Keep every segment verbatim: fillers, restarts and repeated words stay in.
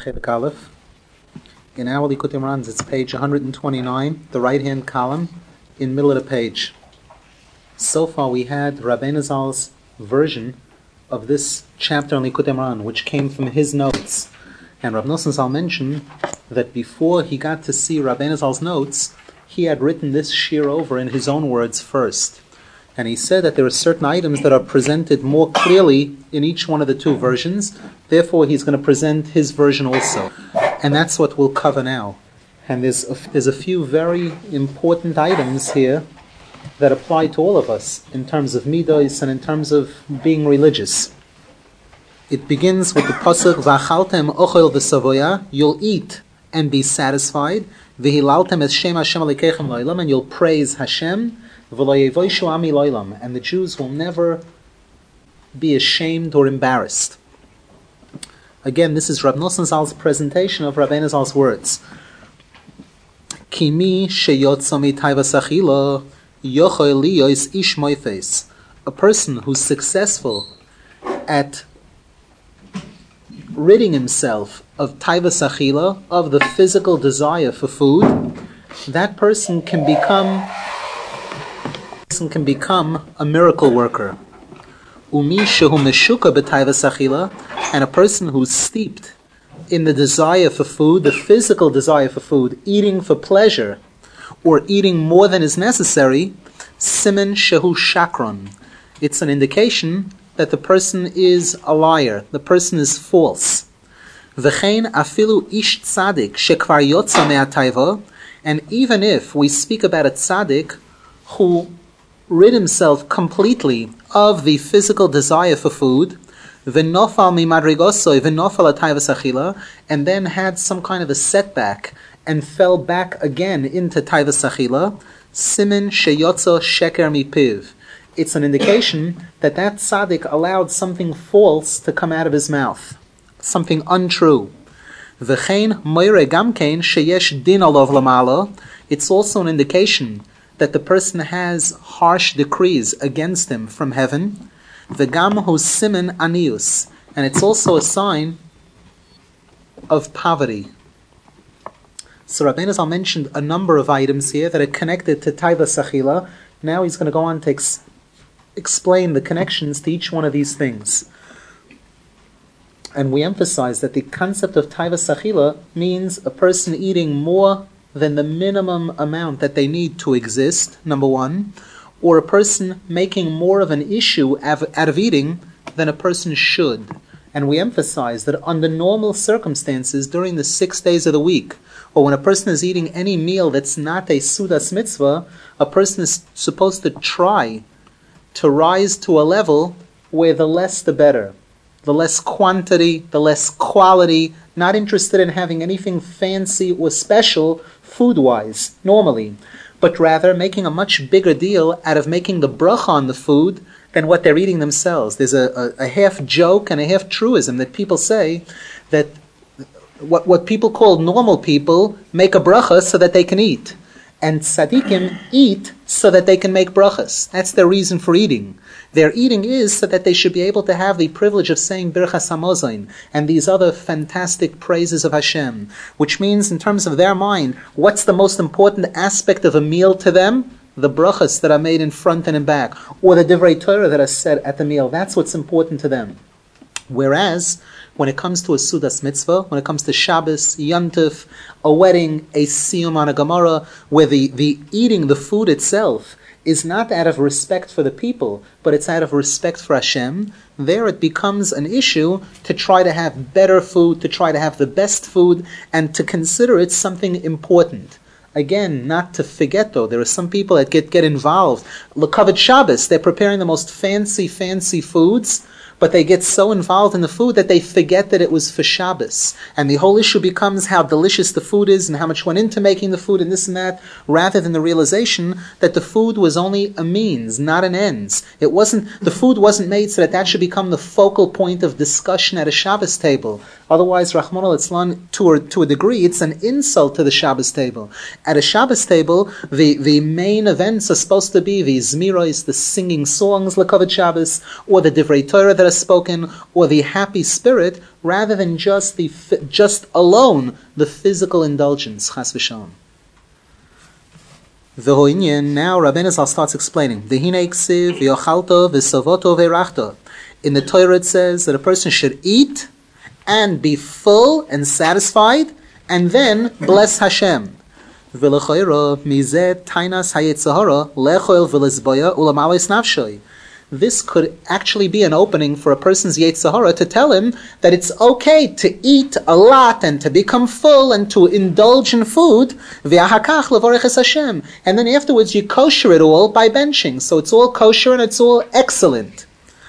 Chelik Aleph. In our Likutei Moharan, it's page one hundred twenty-nine, the right-hand column, in the middle of the page. So far we had Rabbeinu Zal's version of this chapter on Likutei Moharan, which came from his notes. And Rav Nosson Zal mentioned that before he got to see Rabbeinu Zal's notes, he had written this shir over in his own words first. And he said that there are certain items that are presented more clearly in each one of the two versions. Therefore, he's going to present his version also. And that's what we'll cover now. And there's a, there's a few very important items here that apply to all of us in terms of midos and in terms of being religious. It begins with the pasuk, V'achaltem ochel v'savoya, you'll eat and be satisfied. V'hilaltem es shem Hashem alikechem lo'olam, and you'll praise Hashem. And the Jews will never be ashamed or embarrassed. Again, this is Rav Nosson Zal's presentation of Rabbeinu Zal's words. Kimi sheyotza mitayva sachila yochel liyos ish moifes. A person who's successful at ridding himself of taiva sachila, of the physical desire for food, that person can become can become a miracle worker. Umi shehu meshuka b'taiva sachila, and a person who's steeped in the desire for food, the physical desire for food, eating for pleasure, or eating more than is necessary, simen shehu shakron. It's an indication that the person is a liar, the person is false. V'chein afilu ish tzadik shekvar yotza me'ataiva, and even if we speak about a tzaddik who rid himself completely of the physical desire for food, v'nofal mimadrigosoi v'nofal atayva sachila, and then had some kind of a setback and fell back again into tayva sachila, simin sheyotzo sheker mipiv. It's an indication that that tzaddik allowed something false to come out of his mouth, something untrue. V'chein moire gamkein sheyesh din alov lamala. It's also an indication that the person has harsh decrees against him from heaven. V'gam hu simen anius, and it's also a sign of poverty. So Rabbeinu Zal mentioned a number of items here that are connected to taiva sachila. Now he's going to go on to ex- explain the connections to each one of these things. And we emphasize that the concept of taiva sachila means a person eating more than the minimum amount that they need to exist, number one, or a person making more of an issue out of eating than a person should. And we emphasize that under normal circumstances, during the six days of the week, or when a person is eating any meal that's not a sudas mitzvah, a person is supposed to try to rise to a level where the less the better. The less quantity, the less quality, not interested in having anything fancy or special food-wise, normally, but rather making a much bigger deal out of making the bracha on the food than what they're eating themselves. There's a, a, a half joke and a half truism that people say that what, what people call normal people make a bracha so that they can eat. And tzaddikim eat so that they can make brachas. That's their reason for eating. Their eating is so that they should be able to have the privilege of saying Birchas Hamazon and these other fantastic praises of Hashem, which means in terms of their mind, what's the most important aspect of a meal to them? The brachas that are made in front and in back, or the divrei Torah that are said at the meal. That's what's important to them. Whereas, when it comes to a sudas mitzvah, when it comes to Shabbos, Yontif, a wedding, a siyum on a Gemara, where the, the eating the food itself is not out of respect for the people, but it's out of respect for Hashem, there it becomes an issue to try to have better food, to try to have the best food, and to consider it something important. Again, not to forget though, there are some people that get, get involved. L'kavod Shabbos, they're preparing the most fancy, fancy foods, but they get so involved in the food that they forget that it was for Shabbos. And the whole issue becomes how delicious the food is and how much went into making the food and this and that, rather than the realization that the food was only a means, not an ends. It wasn't, the food wasn't made so that that should become the focal point of discussion at a Shabbos table. Otherwise, Rahman al-Islam, to a, to a degree, it's an insult to the Shabbos table. At a Shabbos table, the, the main events are supposed to be the Zmiros, the singing songs, L'Kavod Shabbos, or the Divrei Torah that that are spoken, or the happy spirit, rather than just the just alone the physical indulgence. Chas v'shalom. Now Rabbeinu Zal starts explaining. In the Torah it says that a person should eat and be full and satisfied, and then bless Hashem. This could actually be an opening for a person's Yetzer Hara to tell him that it's okay to eat a lot and to become full and to indulge in food, and then afterwards you kosher it all by benching. So it's all kosher and it's all excellent.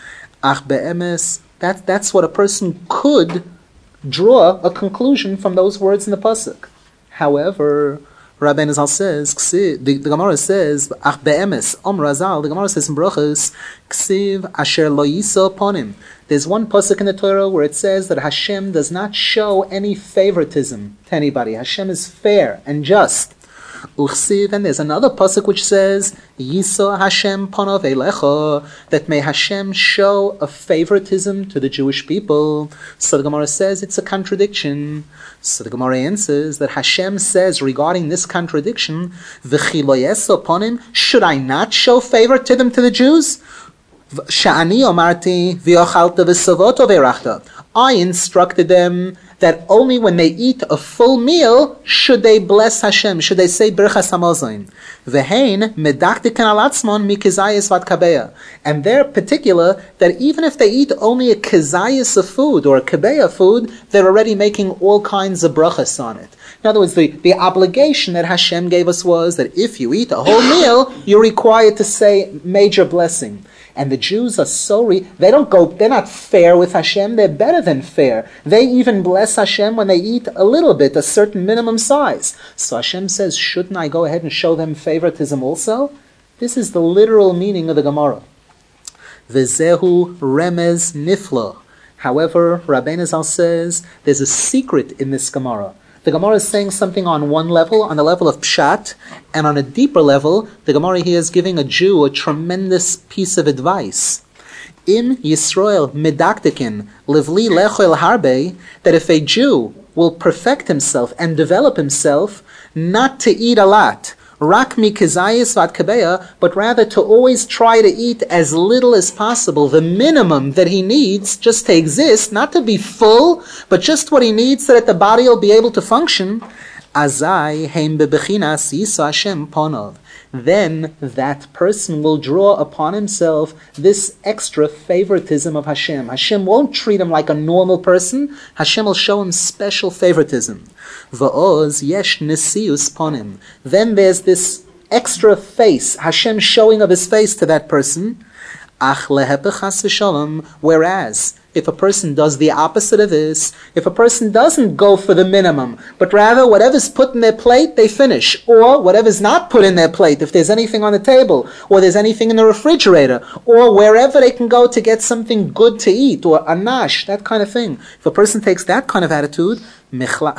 That, that's what a person could draw a conclusion from those words in the pasuk. However, Rabbeinu Zal says, the, the Gemara says, Ach be'emes, Om Razal, the Gemara says in Brachos, Ksiv asher lo yisa ponim. There's one pasuk in the Torah where it says that Hashem does not show any favoritism to anybody. Hashem is fair and just. Uchsiv, and there's another pasuk which says, Yisa Hashem ponov eilecha, that may Hashem show a favoritism to the Jewish people. So the Gemara says it's a contradiction. So the Gemara answers that Hashem says regarding this contradiction, V'chi lo yesa ponim, should I not show favor to them, to the Jews? Sha'ani omarti v'yochalta v'savoto v'erachta. I instructed them that only when they eat a full meal should they bless Hashem, should they say Birchas Hamazon. Vehein medaktiken al atzmon mikizayis vat kabeya. And they're particular that even if they eat only a kizayis of food or a kabeya food, they're already making all kinds of brachas on it. In other words, the, the obligation that Hashem gave us was that if you eat a whole meal, you're required to say major blessing. And the Jews are so, re- they don't go, they're not fair with Hashem, they're better than fair. They even bless Hashem when they eat a little bit, a certain minimum size. So Hashem says, shouldn't I go ahead and show them favoritism also? This is the literal meaning of the Gemara. V'zehu remez nifla. However, Rabbeinu Zal says, there's a secret in this Gemara. The Gemara is saying something on one level, on the level of Pshat, and on a deeper level, the Gemara here is giving a Jew a tremendous piece of advice. Im Yisrael medaktikin livli lechoel harbe, that if a Jew will perfect himself and develop himself not to eat a lot, rak mikizayis vat kabeya, but rather to always try to eat as little as possible, the minimum that he needs just to exist, not to be full, but just what he needs so that the body will be able to function. Azai heim bebechinas yisa Hashem ponov. Then that person will draw upon himself this extra favoritism of Hashem. Hashem won't treat him like a normal person. Hashem will show him special favoritism. Va'oz yesh nesius ponim. Then there's this extra face, Hashem showing of his face to that person. Ach lehepech chas v'shalom. Whereas, if a person does the opposite of this, if a person doesn't go for the minimum, but rather whatever's put in their plate, they finish. Or whatever's not put in their plate, if there's anything on the table, or there's anything in the refrigerator, or wherever they can go to get something good to eat, or anash, that kind of thing. If a person takes that kind of attitude, from what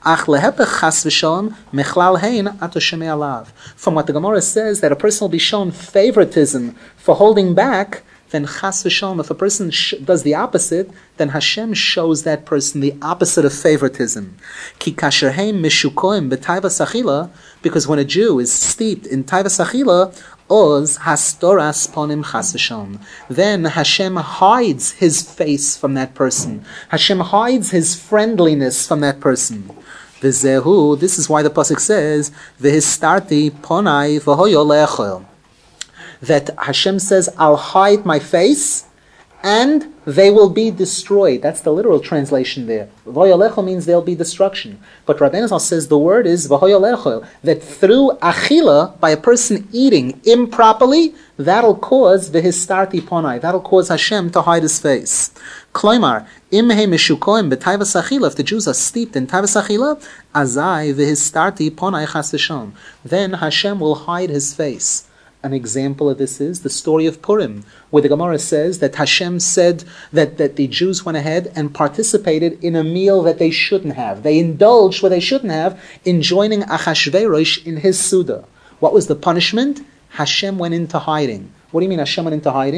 the Gemara says, that a person will be shown favoritism for holding back, then chas v'shalom, if a person sh- does the opposite, then Hashem shows that person the opposite of favoritism. Ki kasher heim mishukoim b'taivas achila, because when a Jew is steeped in taivas achila, oz hastoras ponim chas v'shalom, then Hashem hides his face from that person. Hashem hides his friendliness from that person. V'zehu, this is why the pasuk says, v'histarti ponai v'hoyo le'echol, that Hashem says, I'll hide my face, and they will be destroyed. That's the literal translation there. V'hoyolechol means there'll be destruction. But Rabbeinu Zal says the word is v'hoyolechol, that through achila, by a person eating improperly, that'll cause v'histarti ponai, that'll cause Hashem to hide his face. Kloimar, im he mishukoim b'taivas achila, if the Jews are steeped in taivas achila, azai v'histarti ponai chas v'shalom, then Hashem will hide his face. An example of this is the story of Purim, where the Gemara says that Hashem said that, that the Jews went ahead and participated in a meal that they shouldn't have. They indulged what they shouldn't have in joining Achashverosh in his Suda. What was the punishment? Hashem went into hiding. What do you mean Hashem went into hiding?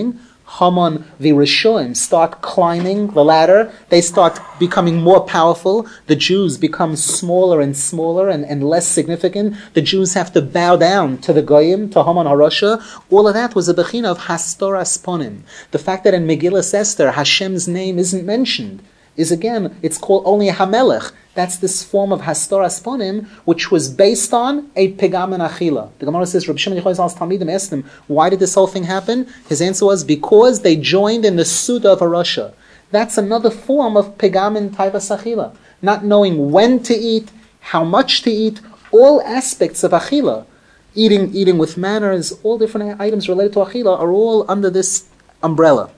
Haman, the Rishonim, start climbing the ladder. They start becoming more powerful. The Jews become smaller and smaller and, and less significant. The Jews have to bow down to the Goyim, to Haman HaRasha. All of that was a bechina of Hastoras Ponim. The fact that in Megillas Esther, Hashem's name isn't mentioned is, again, it's called only Hamelech. That's this form of Hastoras Ponim, which was based on a Pegam and Achila. The Gemara says, Rabbi Shimon Yochai Zal's Talmidim asked him, why did this whole thing happen? His answer was, because they joined in the Suda of a Rasha. That's another form of Pegam and Taivas Achila. Not knowing when to eat, how much to eat, all aspects of Achila. Eating, eating with manners, all different items related to Achila are all under this umbrella.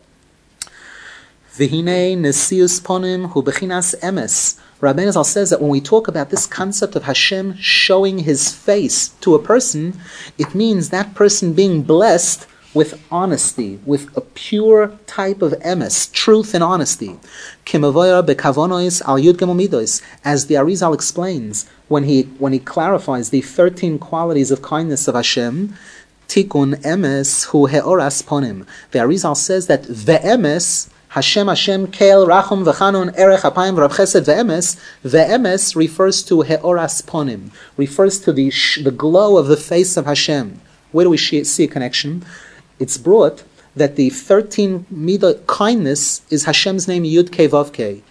V'hinei nesius ponim hu bechinas emes. Rabbeinu Zal says that when we talk about this concept of Hashem showing His face to a person, it means that person being blessed with honesty, with a pure type of emes, truth and honesty. Kimavoya bekavonois al yud gimel midos, as the Arizal explains when he when he clarifies the thirteen qualities of kindness of Hashem. Tikun emes hu heoras ponim. The Arizal says that ve'emes, Hashem, Hashem, Kel, Rachum, V'chanun, Erech, Apayim, Rav Chesed, Ve'emes. Ve'emes refers to He'oras Ponim, refers to the sh- the glow of the face of Hashem. Where do we sh- see a connection? It's brought that the thirteen midah kindness is Hashem's name Yud Kei Vav Kei.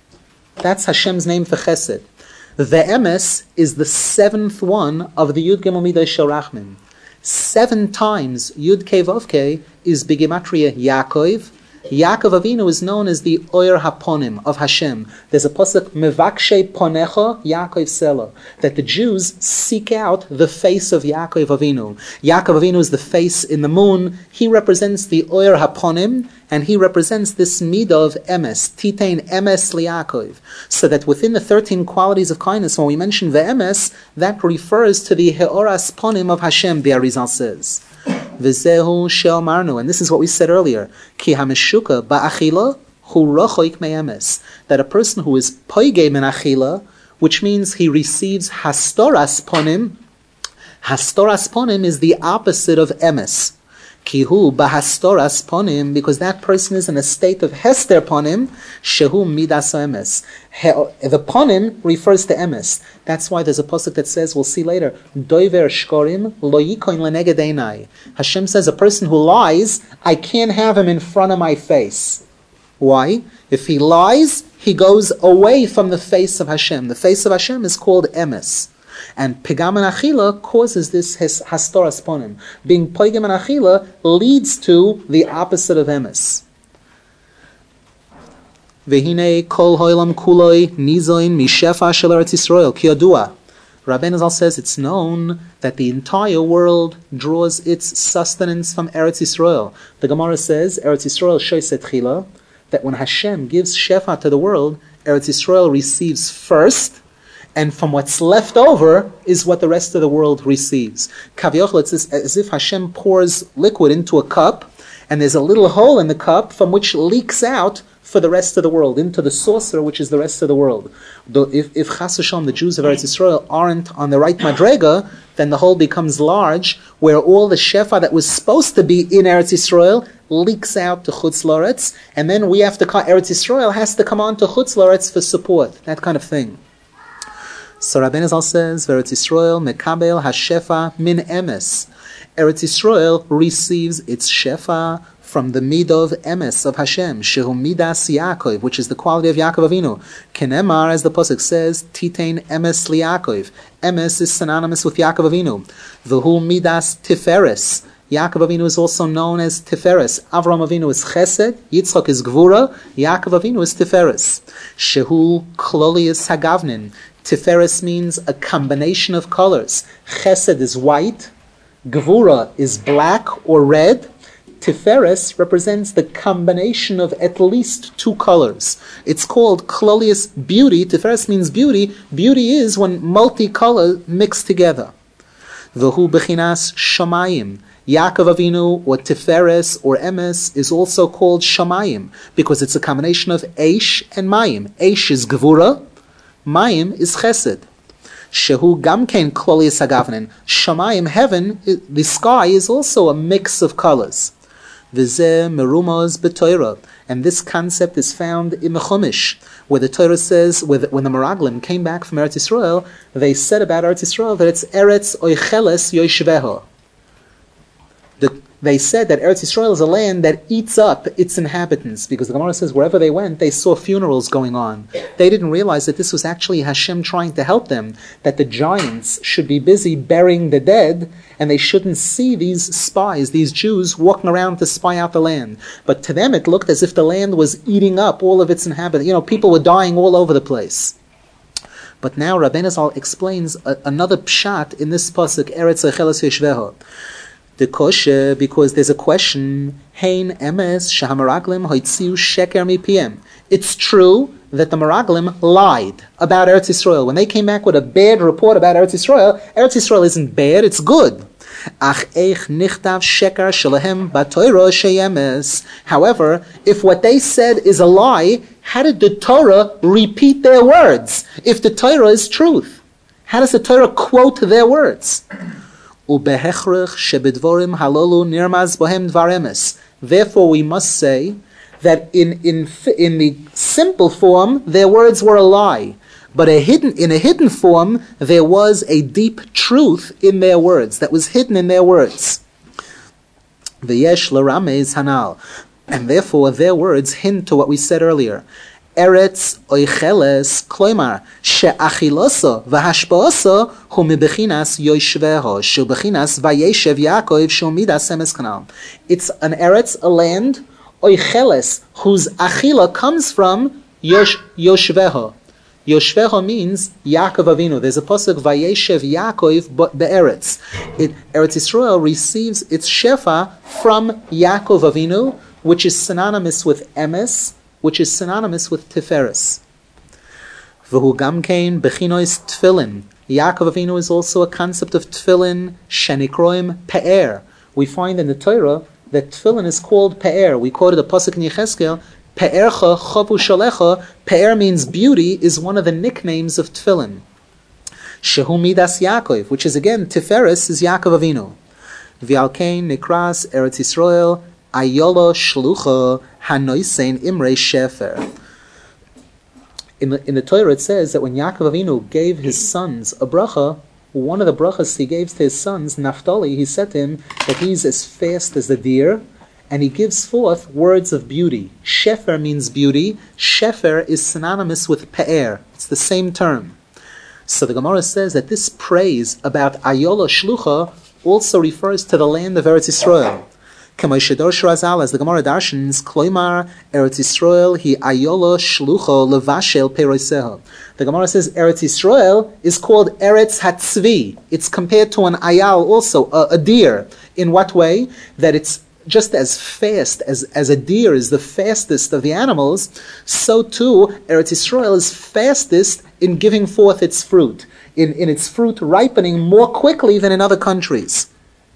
That's Hashem's name for Chesed. Ve'emes is the seventh one of the Yud Gimel Midah Shel Rachmim. Seven times Yud Kei Vav Kei is Begematria Yaakov. Yaakov Avinu is known as the Oyer HaPonim of Hashem. There's a pasuk, Mevakshe Ponecha Yaakov Sela, that the Jews seek out the face of Yaakov Avinu. Yaakov Avinu is the face in the moon. He represents the Oyer HaPonim, and he represents this midah of emes, Titein emes li'Yaakov. So that within the thirteen qualities of kindness, when we mention ve'emes, that refers to the He'oras Ponim of Hashem, the Arizal says. V'zehu she'amarnu, and this is what we said earlier, ki hameshuka ba'achila hu rochoik me'emes, that a person who is poigei min achila, which means he receives hastoras ponim. Hastoras ponim is the opposite of emes. Kihu bahastoras ponim, because that person is in a state of hester ponim, shehu midas emes. The ponim refers to emes. That's why there's a pasuk that says, we'll see later, doiver shkorim lo yikoin leneged einai. Hashem says, a person who lies, I can't have him in front of my face. Why? If he lies, he goes away from the face of Hashem. The face of Hashem is called emes. And Pegam and Achila causes this Hastoras Ponim. Being Pegam and Achila leads to the opposite of Emes. Vehine kol hoilam kuloi nizoin mishefa shel Eretz Yisrael ki yadua. Rabbeinu Zal says it's known that the entire world draws its sustenance from Eretz Yisrael. The Gemara says Eretz Yisrael shoyset chila, that when Hashem gives shefa to the world, Eretz Yisrael receives first, and from what's left over is what the rest of the world receives. Kaviochel, it's as if Hashem pours liquid into a cup, and there's a little hole in the cup from which leaks out for the rest of the world, into the saucer, which is the rest of the world. Though if, if Chas V'Shalom, the Jews of Eretz Yisrael, aren't on the right madrega, then the hole becomes large, where all the shefa that was supposed to be in Eretz Yisrael leaks out to Chutz La'aretz, and then we have to, Eretz Yisrael has to come on to Chutz La'aretz for support, that kind of thing. So Rabbeinu Zal says, Eretz Yisrael mekabel hashefa min emes. Eretz Yisrael receives its shefa from the midah of emes of Hashem, shehu midas Yaakov, which is the quality of Yaakov Avinu. Kenemar, as the pasuk says, titein emes liYaakov. Emes is synonymous with Yaakov Avinu. V'hu midas tiferes. Yaakov Avinu is also known as Tiferes. Avram Avinu is Chesed, Yitzchak is Gvura, Yaakov Avinu is Tiferes. Shehu klolius hagavnin. Tiferes means a combination of colors. Chesed is white, Gvura is black or red. Tiferes represents the combination of at least two colors. It's called klolius beauty. Tiferes means beauty. Beauty is when multicolor mixed together. V'hu bechinas shamayim. Yaakov Avinu, or Tiferes, or Emes, is also called Shamayim, because it's a combination of Eish and Mayim. Eish is Gevura, Mayim is Chesed. Shehu Gamkein Klolius Hagavnen. Shamayim, heaven, the sky, is also a mix of colors. V'zeh merumaz b'Torah. And this concept is found in the Chumash, where the Torah says, when the Meraglim came back from Eretz Yisrael, they said about Eretz Yisrael that it's Eretz Oicheles Yoshveha. The, they said that Eretz Yisrael is a land that eats up its inhabitants, because the Gemara says wherever they went, they saw funerals going on. They didn't realize that this was actually Hashem trying to help them, that the giants should be busy burying the dead, and they shouldn't see these spies, these Jews, walking around to spy out the land. But to them it looked as if the land was eating up all of its inhabitants. You know, people were dying all over the place. But now Rabbeinu Zal explains a, another pshat in this pasuk, Eretz Oicheles Yoshveha. The kosher, because there's a question, Hein emes shahamaraglim hoitziu sheker mipiem. It's true that the Meraglim lied about Eretz Yisrael. When they came back with a bad report about Eretz Yisrael, Eretz Yisrael isn't bad, it's good. Ach eich nichtav sheker shalahem batoira sheyemes. However, if what they said is a lie, how did the Torah repeat their words? If the Torah is truth, how does the Torah quote their words? Therefore, we must say that in, in, in the simple form, their words were a lie. But a hidden, in a hidden form, there was a deep truth in their words that was hidden in their words. V'yesh l'ramez hanal. And therefore, their words hint to what we said earlier. Eretz oicheles kloimar she'achiloso v'hashpaoso hu mibechinas yoshveho shu bechinas vayeshev Yaakov shu midas emes kanal. It's an eretz, a land, oicheles, whose achila comes from yosh, yoshveho. Yoshveho means Yaakov Avinu. There's a pasuk vayeshev Yaakov be'eretz. It Eretz Yisrael receives its shefa from Yaakov Avinu, which is synonymous with emes, which is synonymous with Tiferes. V'hu gamkein bechinois tefillin. Yaakov Avinu is also a concept of tefillin, shenikroim pe'er. We find in the Torah that tefillin is called pe'er. We quoted a pasuk in Yechezkel, pe'ercha chavu shalecha. Pe'er means beauty, is one of the nicknames of tefillin. Shehu midas Yaakov, which is again, Tiferes is Yaakov Avinu. V'alkein nikras Eretz Yisrael, ayolo shlucha, hanoisein imrei shefer. In the, in the Torah it says that when Yaakov Avinu gave his sons a bracha, one of the brachas he gave to his sons, Naphtali, he said to him that he's as fast as the deer, and he gives forth words of beauty. Shefer means beauty. Shefer is synonymous with pe'er. It's the same term. So the Gemara says that this praise about Ayola Shlucha also refers to the land of Eretz Yisrael. As the Gemara darshans, Kloimar Eretz Yisrael hi Ayola Shlucho Levashel Peroiseho. The Gemara says Eretz Yisrael is called Eretz Hatzvi. It's compared to an ayal also, a, a deer. In what way? That it's just as fast as, as a deer is the fastest of the animals, so too Eretz Yisrael is fastest in giving forth its fruit, in, in its fruit ripening more quickly than in other countries.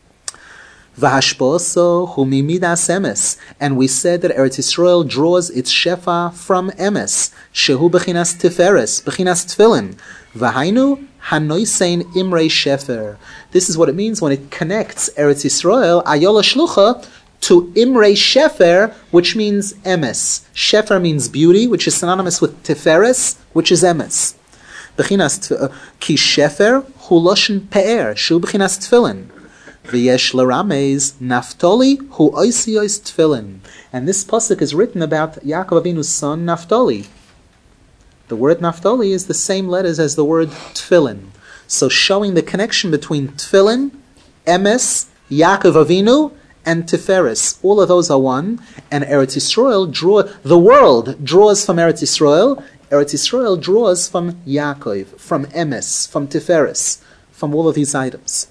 V'hashposo hu mimidas emes, and we said that Eretz Yisrael draws its shefa from emes, shehu bechinas tiferes, bechinas tefillin, v'hainu hanoisein imrei shefer. This is what it means when it connects Eretz Yisrael, ayola shlucha, to imrei shefer, which means emes. Shefer means beauty, which is synonymous with tiferes, which is emes. Bechinas ki shefer hu loshen pe'er, shehu bechinas tefillin. V'yesh l'ramez Naphtali hu oisiyos tefillin. And this pasuk is written about Yaakov Avinu's son Naphtali. The word Naphtali is the same letters as the word tefillin. So showing the connection between tefillin, emes, Yaakov Avinu, and Tiferes. All of those are one. And Eretz Yisrael draw the world draws from Eretz Yisrael. Eretz Yisrael draws from Yaakov, from emes, from Tiferes, from all of these items.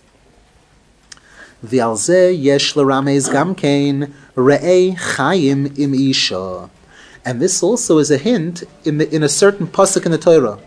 V'alzeh yesh l'ramez gamkein re'ei chayim im isha. And this also is a hint in, the, in a certain pasuk in the Torah.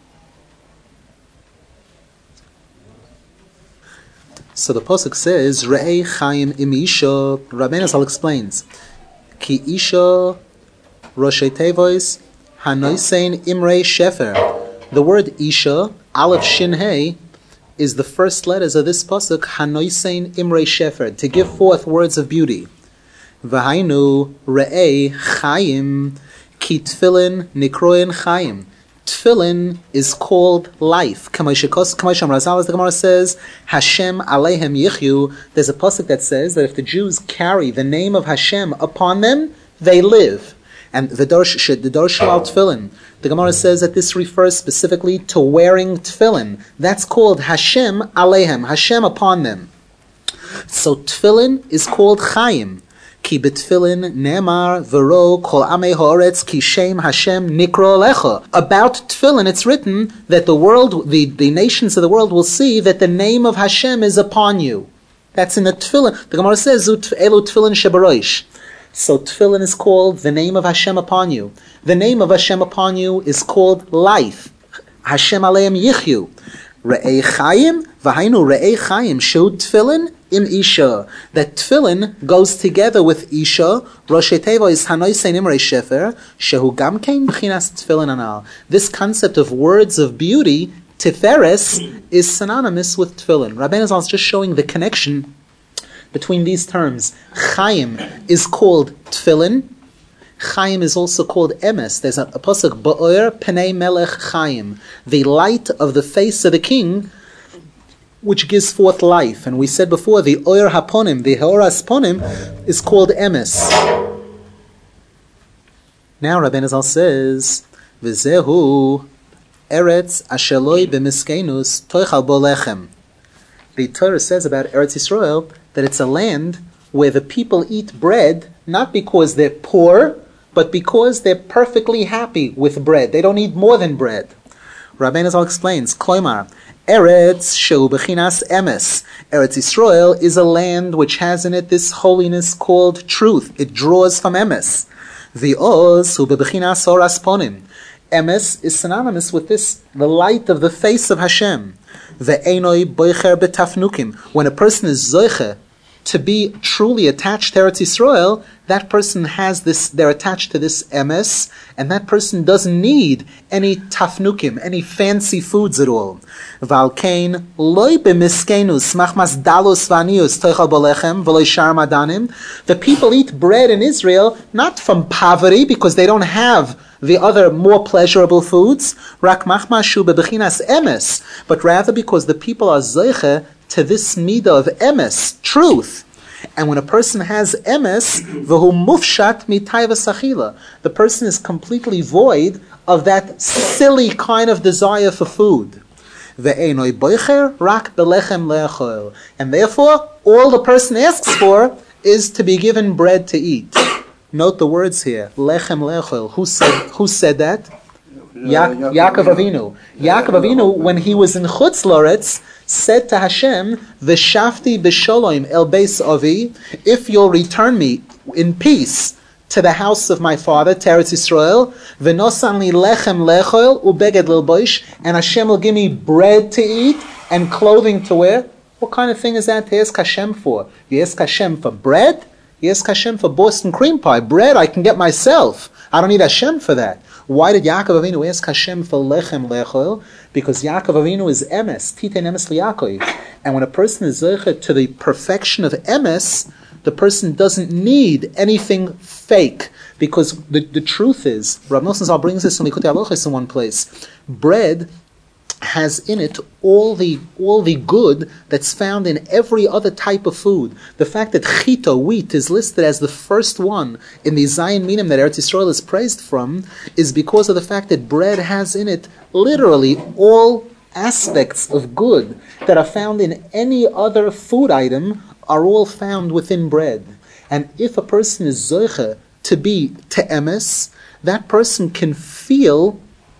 So the pasuk says, re'ei chayim im isha. Rabbeinu Zal explains, ki isha roshei tevois hanoisein imrei shefer. The word isha, aleph shin hey, is the first letters of this pasuk, hanoisein imrei shefer, to give forth words of beauty. V'hainu re'ei chayim ki tefillin nikroin chayim. Tefillin is called life. K'may Sham Razal, as the Gemara says, Hashem aleihem yichyu. There's a pasuk that says that if the Jews carry the name of Hashem upon them, they live. And the Dorsh the Dorsh al Tefillin. The Gemara says that this refers specifically to wearing tefillin. That's called Hashem aleihem, Hashem upon them. So tefillin is called chayim. Ki betfillin nemar v'ro kol amei haaretz ki shem Hashem nikro lecha. About tefillin, it's written that the world, the, the nations of the world will see that the name of Hashem is upon you. That's in the tefillin. The Gemara says, elu tefillin shebaroish. So tefillin is called the name of Hashem upon you. The name of Hashem upon you is called life. Hashem aleim yichyu. Re'ei chayim, v'hainu re'ei chayim, shu tefillin im isha. That tefillin goes together with isha. Rosh Teva is hanoisei nimrei shefer, shehu gam kein b'chinas tefillin anal. This concept of words of beauty, tiferes, is synonymous with tefillin. Rabbeinu Zal is just showing the connection between these terms. Chayim is called tefillin. Chayim is also called emes. There's a, a pasuk, Ba'or Penei Melech Chayim, the light of the face of the king, which gives forth life. And we said before, the Oyer Haponim, the Horas Ponim, is called emes. Now Rabbeinu Zal says, V'zehu Eretz Asheloi B'miskenus Toichal Bo Lechem. The Torah says about Eretz Yisrael that it's a land where the people eat bread not because they're poor, but because they're perfectly happy with bread. They don't need more than bread. Rabbeinu Zal explains, Kloimar, Eretz Sheu Bechinas Emes. Eretz Yisrael is a land which has in it this holiness called truth. It draws from Emes. V'oz hu bebechinas Horas Ponim. Emes is synonymous with this, the light of the face of Hashem. Ve'enoi boicher betafnukim. When a person is zoiche to be truly attached to Eretz Yisrael, that person has this, they're attached to this emes, and that person doesn't need any tafnukim, any fancy foods at all. Valkein loy b'miskenus machmas dalus vanius toichal bolechem v'loy shar madanim. The people eat bread in Israel not from poverty, because they don't have the other more pleasurable foods, rak machmashu bebechinas emes, but rather because the people are zeiche to this midah of emes, truth. And when a person has emes, v'hu mufshat mitayva sachila, the person is completely void of that silly kind of desire for food. Ve'enoi boicher rak belechem le'achol, and therefore all the person asks for is to be given bread to eat. Note the words here, lechem le'achol. Who said? Who said that? Ya- Yaakov Avinu. Yaakov Avinu, when he was in Chutz Loretz, said to Hashem, "V'shafti b'sholom el beis avi, if you'll return me in peace to the house of my father, Teretz Yisrael, v'nosan li lechem lechol ubeged lilboish, and Hashem will give me bread to eat and clothing to wear." What kind of thing is that to ask Hashem for? You ask Hashem for bread? You ask Hashem for Boston cream pie. Bread I can get myself. I don't need Hashem for that. Why did Yaakov Avinu ask Hashem for lechem lechol? Because Yaakov Avinu is emes, titen emes liYaakov. And when a person is zeicha to the perfection of emes, the person doesn't need anything fake. Because the, the truth is, Rav Nosson Zal brings this in Likutei Halachos in one place, bread has in it all the all the good that's found in every other type of food. The fact that chito, wheat, is listed as the first one in the Zion Minim that Eretz Yisrael is praised from is because of the fact that bread has in it literally all aspects of good that are found in any other food item are all found within bread. And if a person is zoiche to be to emes, that person can feel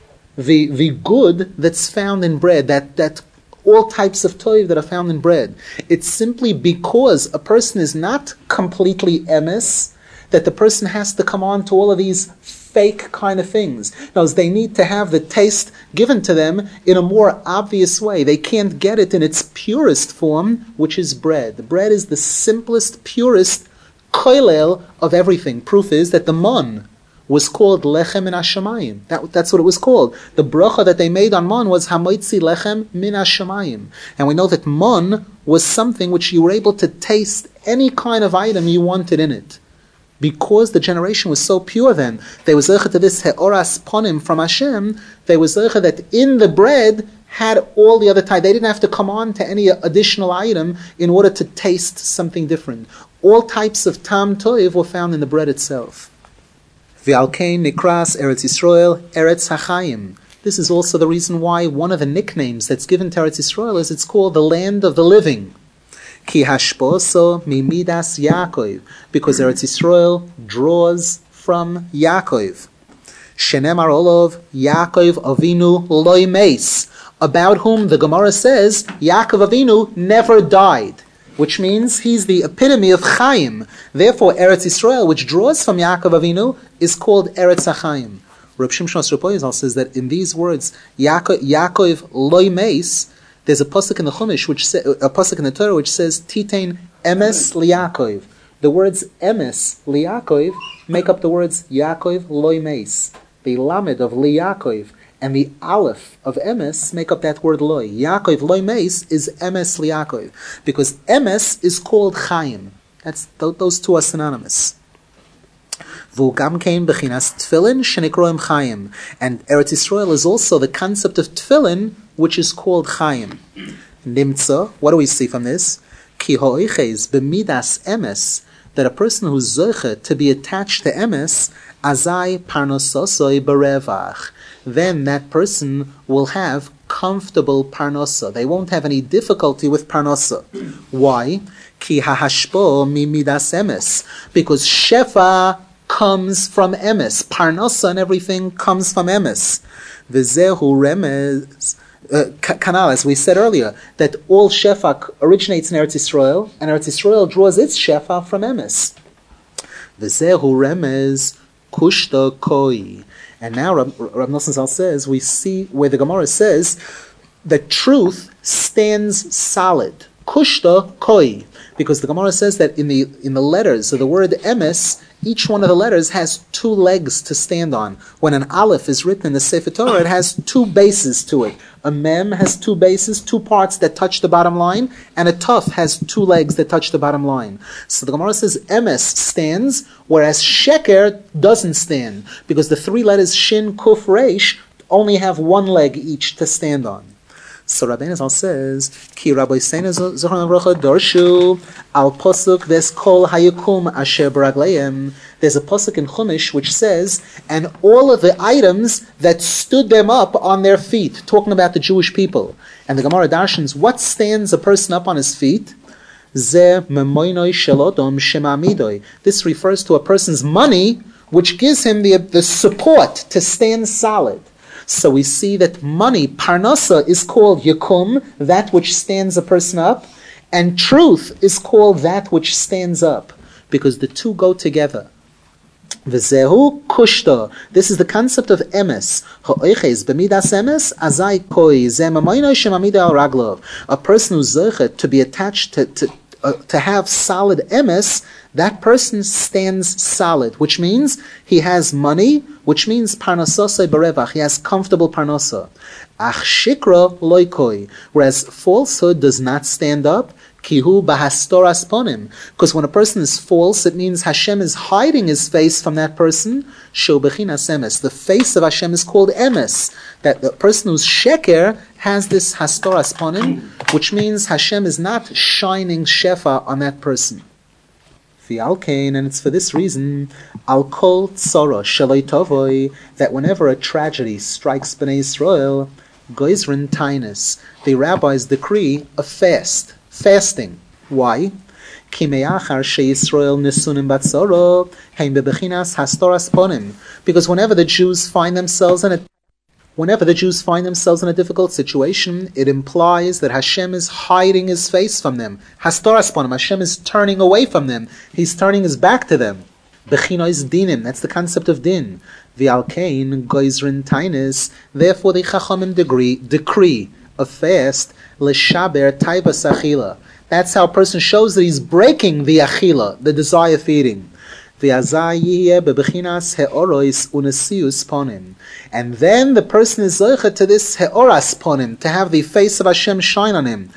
the the good that's found in bread, that, that all types of toiv that are found in bread. It's simply because a person is not completely emes that the person has to come on to all of these fake kind of things. Now, they need to have the taste given to them in a more obvious way. They can't get it in its purest form, which is bread. Bread is the simplest, purest koilel of everything. Proof is that the mon was called lechem min hashamayim. That, that's what it was called. The bracha that they made on mon was hamoitzi lechem min hashamayim. And we know that mon was something which you were able to taste any kind of item you wanted in it. Because the generation was so pure then, they were zeicha to this he'oras ponim from Hashem, they were zeicha that in the bread had all the other types. They didn't have to come on to any additional item in order to taste something different. All types of tam toiv were found in the bread itself. V'alkein nikras Eretz Yisrael Eretz HaChaim. This is also the reason why one of the nicknames that's given to Eretz Yisrael is it's called the land of the living. Ki hashposo mimidas Yaakov, because Eretz Yisrael draws from Yaakov. Shenemar olov Yaakov Avinu loy meis, about whom the Gemara says Yaakov Avinu never died, which means he's the epitome of Chaim. Therefore, Eretz Yisrael, which draws from Yaakov Avinu, is called Eretz HaChaim. Reb Shimshon Sropoyazal says that in these words, Yaakov, Yaakov loy meis, there's a pasuk in the Chumash, which say, a pasuk in the Torah, which says Titein emes liYaakov. The words emes liYaakov make up the words Yaakov loy meis. The lamed of liYaakov and the aleph of emes make up that word loy. Yaakov loy meis is emes liYaakov, because emes is called Chaim. That's th- those two are synonymous. V'ugam kein bechinas tefillin shenikroim Chaim, and Eretz Yisrael is also the concept of tefillin, which is called Chaim. Nimtza, what do we see from this? Ki ho'iches b'midas emes, that a person who's zoche to be attached to emes, azai parnososoi berevach, then that person will have comfortable parnosa. They won't have any difficulty with parnosa. Why? Ki hahashpo mimidas emes, because shefa comes from emes. Parnosa and everything comes from emes. V'zehu remez, Uh, Kanal, as we said earlier, that all shefa originates in Eretz Yisrael, and Eretz Yisrael draws its shefa from emes. V'zehu remez kushta koi. And now Rab, Rab Nosson Zal says, we see where the Gemara says that truth stands solid. Kushta koi. Because the Gemara says that in the in the letters of the word emes, each one of the letters has two legs to stand on. When an aleph is written in the Sefer Torah, it has two bases to it. A mem has two bases, two parts that touch the bottom line, and a tuf has two legs that touch the bottom line. So the Gemara says emes stands, whereas sheker doesn't stand, because the three letters shin, kuf, reish only have one leg each to stand on. So Rabbeinu Zal says, Ki Rabbi Seinu Zohar Navrocha Dorshu Al Posuk Ves Kol Hayukum Asher Baragleim. There's a Posuk in Chumash which says, and all of the items that stood them up on their feet, talking about the Jewish people. And the Gemara darshans, what stands a person up on his feet? Ze Memoinoi Shelodom Shemamidoi. This refers to a person's money, which gives him the, the support to stand solid. So we see that money, parnasa, is called yakum, that which stands a person up, and truth is called that which stands up, because the two go together. V'zehu kushta. This is the concept of emes. Ha'oiches b'midas emes azai koi ze mamayno shemamida al raglov. A person who's zeicha to be attached to to, uh, to have solid emes, that person stands solid, which means he has money, which means parnososai berevach, he has comfortable parnosa. Ach shikra loikoi, whereas falsehood does not stand up, kihu bahastoras ponim, because when a person is false, it means Hashem is hiding his face from that person. Sho bechinas emes, the face of Hashem is called emes. That the person who's sheker has this hastoras ponim, which means Hashem is not shining shefa on that person. And it's for this reason, al kol tzara shaloi tovoi, that whenever a tragedy strikes Bnei Yisrael, goizrin tainus, the rabbis decree a fast, fasting. Why? Ki me'achar sheYisrael nesunim batzara, heim bebechinas hastoras ponim, because whenever the Jews find themselves in a Whenever the Jews find themselves in a difficult situation, it implies that Hashem is hiding his face from them. Hastoras ponim, Hashem is turning away from them. He's turning his back to them. Bechinois dinim, that's the concept of din. V'alkein goizrin tainis, therefore the Chachamim decree, decree a fast, l'shaber taivas achila. That's how a person shows that he's breaking the achila, the desire of eating. And then the person is zoicha to this heoras ponim, to have the face of Hashem shine on him,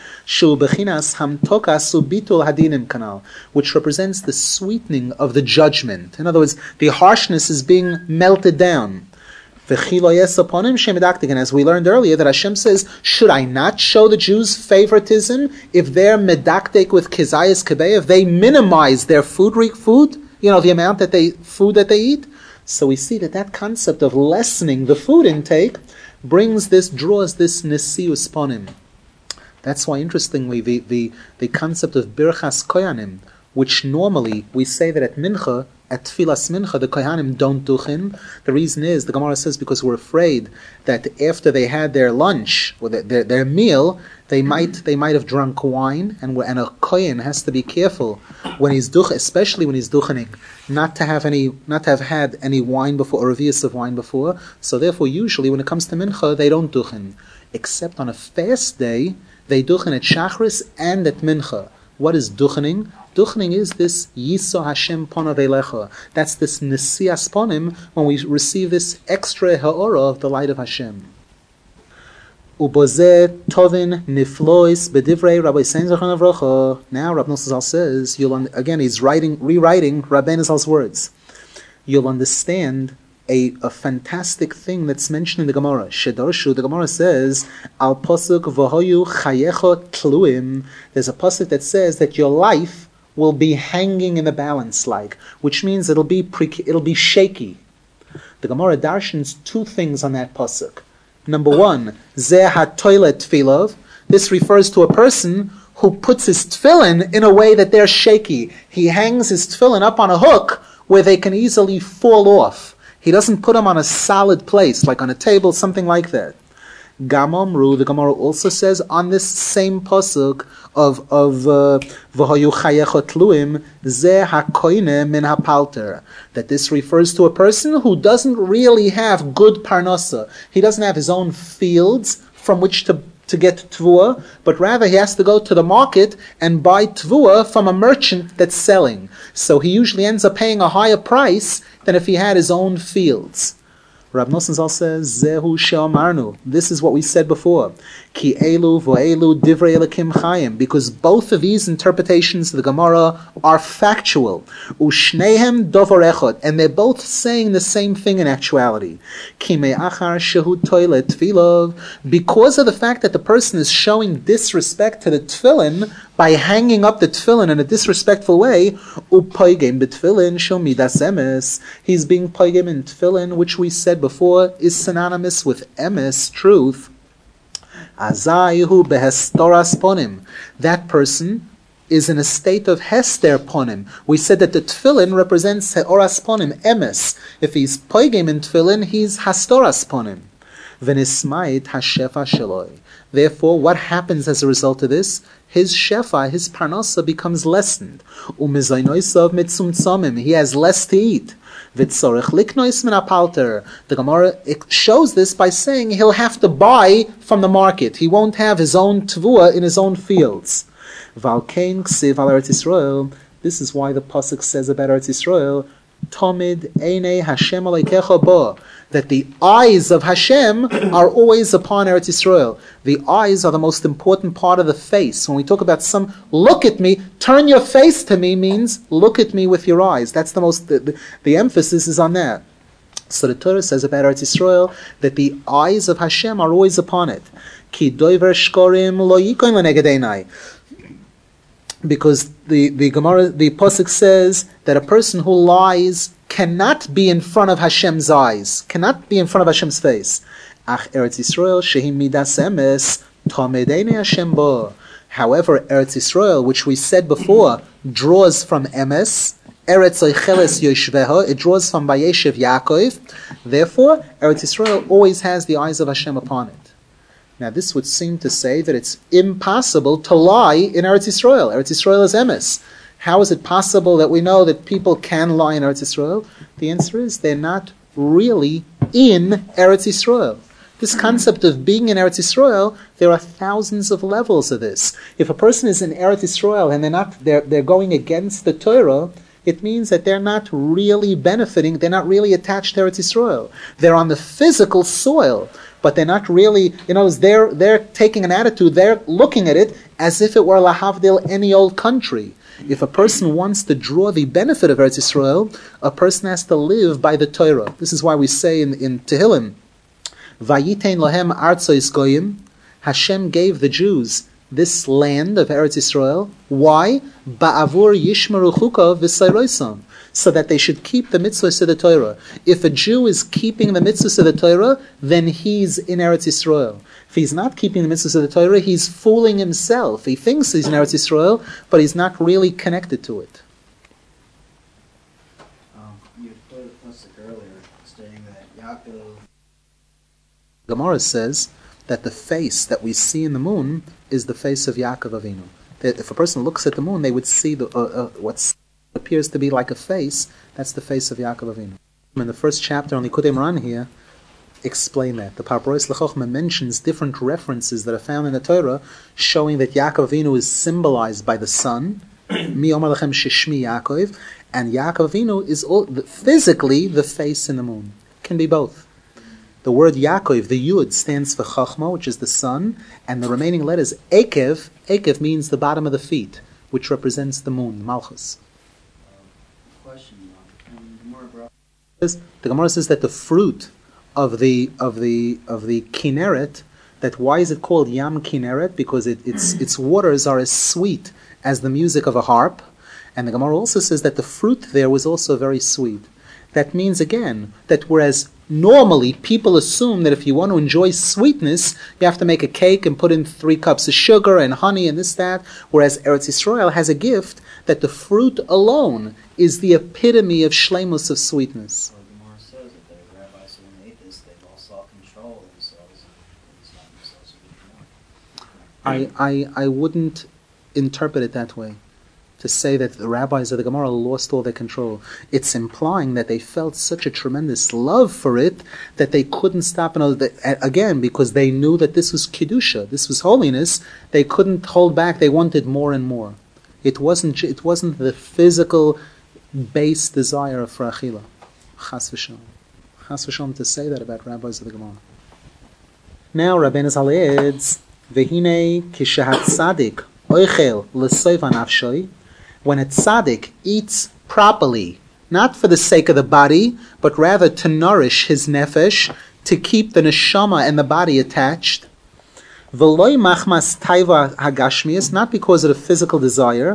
which represents the sweetening of the judgment. In other words, the harshness is being melted down. And as we learned earlier, that Hashem says, should I not show the Jews favoritism if they're medaktek with kizayas kabeh, if they minimize their food, food, you know, the amount that they food that they eat? So we see that that concept of lessening the food intake brings this, draws this nesius ponim. That's why, interestingly, the, the, the concept of birchas koyanim, which normally we say that at mincha, at tfilas mincha, the kohanim don't duchen. The reason is, the Gemara says, because we're afraid that after they had their lunch, or their, their, their meal, they might they might have drunk wine, and and a kohen has to be careful when he's duch, especially when he's duchening, not to have any, not to have had any wine before, or revius of wine before. So therefore, usually when it comes to mincha, they don't duchen, except on a fast day, they duchen at shachris and at mincha. What is duchening? Duchening is this Yiso Hashem Ponav Elecha. That's this Nesias Ponim, when we receive this extra ha'ora of the light of Hashem. Ubozeh Tovin Niflois Bedivrei Rabbi Sein Zechron Avrocha. Now Rabbi Nosson Zal says, you'll un- again he's writing, rewriting Rabbi Zal's words. You'll understand A, a fantastic thing that's mentioned in the Gemara. Shedarshu, the Gemara says, Al Pasuk V'hoyu Chayecha Tluim. There's a pasuk that says that your life will be hanging in the balance, like, which means it'll be pre- it'll be shaky. The Gemara darshans two things on that pasuk. Number one, Zeh HaToilet Tfilov. This refers to a person who puts his tefillin in a way that they're shaky. He hangs his tefillin up on a hook where they can easily fall off. He doesn't put them on a solid place, like on a table, something like that. Gamamru, the Gemara also says on this same pasuk of of V'hoyu chayecha tluim zeh hakoine min hapalter, that this refers to a person who doesn't really have good parnasa. He doesn't have his own fields from which to to get tvua, but rather he has to go to the market and buy tvua from a merchant that's selling. So he usually ends up paying a higher price than if he had his own fields. Rab Nosson Zal says, Zehu she'amarnu. This is what we said before. Ki elu v'elu divrei Elokim chayim. Because both of these interpretations of the Gemara are factual. Ushnehem dovar echad. And they're both saying the same thing in actuality. Ki me'achar shehu toilet tefilov. Because of the fact that the person is showing disrespect to the tefillin by hanging up the tefillin in a disrespectful way, upoigem b'tefillin shel midas emes. He's being poigem in tefillin, which we said before is synonymous with emes, truth. Azayihu behestoras ponim. That person is in a state of hester ponim. We said that the tefillin represents heoras ponim, emes. If he's poigem in tefillin, he's hastoras ponim. V'nismait hashefa sheloi. Therefore, what happens as a result of this? His shefa, his parnasa becomes lessened. U'mizainoisav mitzumtzamim. He has less to eat. V'tzorech liknois min hapalter. The Gemara shows this by saying he'll have to buy from the market. He won't have his own tvua in his own fields. Valkein ksiv al Eretz Yisrael. This is why the pasuk says about Eretz Yisrael, Tomid einei Hashem aleikecha ba, that the eyes of Hashem are always upon Eretz Yisrael. The eyes are the most important part of the face. When we talk about some, look at me, turn your face to me means look at me with your eyes. That's the most, the, the, the emphasis is on that. So the Torah says about Eretz Yisrael that the eyes of Hashem are always upon it. Ki doiver shkorim lo yikoin leneged einai. Because the, the Gemara, the Pasuk says that a person who lies cannot be in front of Hashem's eyes, cannot be in front of Hashem's face. Ach Eretz Yisrael shehim midas emes tamedeinei Hashem bo. However, Eretz Yisrael, which we said before, draws from emes. Eretz oicheles yoshveha, it draws from Vayeshev Yaakov. Therefore, Eretz Yisrael always has the eyes of Hashem upon it. Now, this would seem to say that it's impossible to lie in Eretz Yisrael. Eretz Yisrael is emes. How is it possible that we know that people can lie in Eretz Yisrael? The answer is they're not really in Eretz Yisrael. This concept of being in Eretz Yisrael, there are thousands of levels of this. If a person is in Eretz Yisrael and they're not, they're, they're going against the Torah, It means that they're not really benefiting, they're not really attached to Eretz Yisrael. They're on the physical soil, but they're not really, you know, they're, they're taking an attitude, they're looking at it as if it were Lahavdil, any old country. If a person wants to draw the benefit of Eretz Yisrael, a person has to live by the Torah. This is why we say in, in Tehillim, Vayitein lahem artzois goyim, Hashem gave the Jews this land of Eretz Yisrael. Why? Ba'avur yishmaru chukav v'sayroisam, so that they should keep the mitzvahs of the Torah. If a Jew is keeping the mitzvahs of the Torah, then he's in Eretz Yisrael. If he's not keeping the mitzvahs of the Torah, he's fooling himself. He thinks he's in Eretz Yisrael, but he's not really connected to it. Um, you had quoted a pasuk earlier stating that Yaakov... Gemara says that the face that we see in the moon is the face of Yaakov Avinu. That if a person looks at the moon, they would see the, uh, uh, what appears to be like a face. That's the face of Yaakov Avinu. In the first chapter on Likutei Moharan here, explain that. The Parporos LeChochma mentions different references that are found in the Torah showing that Yaakov Avinu is symbolized by the sun, Mi Omar Lechem Sheshmi Yaakov, and Yaakov Avinu is all, physically the face in the moon. It can be both. The word Yaakov, the Yud, stands for Chachma, which is the sun, and the remaining letters, Ekev, Ekev means the bottom of the feet, which represents the moon, Malchus. Uh, question, um, the Gemara brought... The Gemara says that the fruit of the of the of the Kinneret, that why is it called Yam Kinneret? Because it, its its waters are as sweet as the music of a harp, and the Gemara also says that the fruit there was also very sweet. That means again that whereas normally people assume that if you want to enjoy sweetness, you have to make a cake and put in three cups of sugar and honey and this, that, whereas Eretz Yisrael has a gift that the fruit alone is the epitome of shleimus, of sweetness. Well, the Gemara says that the rabbis who made this, they've all self-control themselves and it's not themselves who do more. I, I, I wouldn't interpret it that way, to say that the rabbis of the Gemara lost all their control. It's implying that they felt such a tremendous love for it that they couldn't stop. And again, because they knew that this was Kedusha, this was holiness, they couldn't hold back. They wanted more and more. It wasn't It wasn't the physical base desire for Achila. Chas v'shalom. Chas v'shalom to say that about rabbis of the Gemara. Now, Rabbeinu Zal adds, V'hinei kishahat tzadik oichel l'soif anafshoi, when a tzaddik eats properly, not for the sake of the body, but rather to nourish his nefesh, to keep the neshama and the body attached. V'loi machmas taiva hagashmias, not because of the physical desire.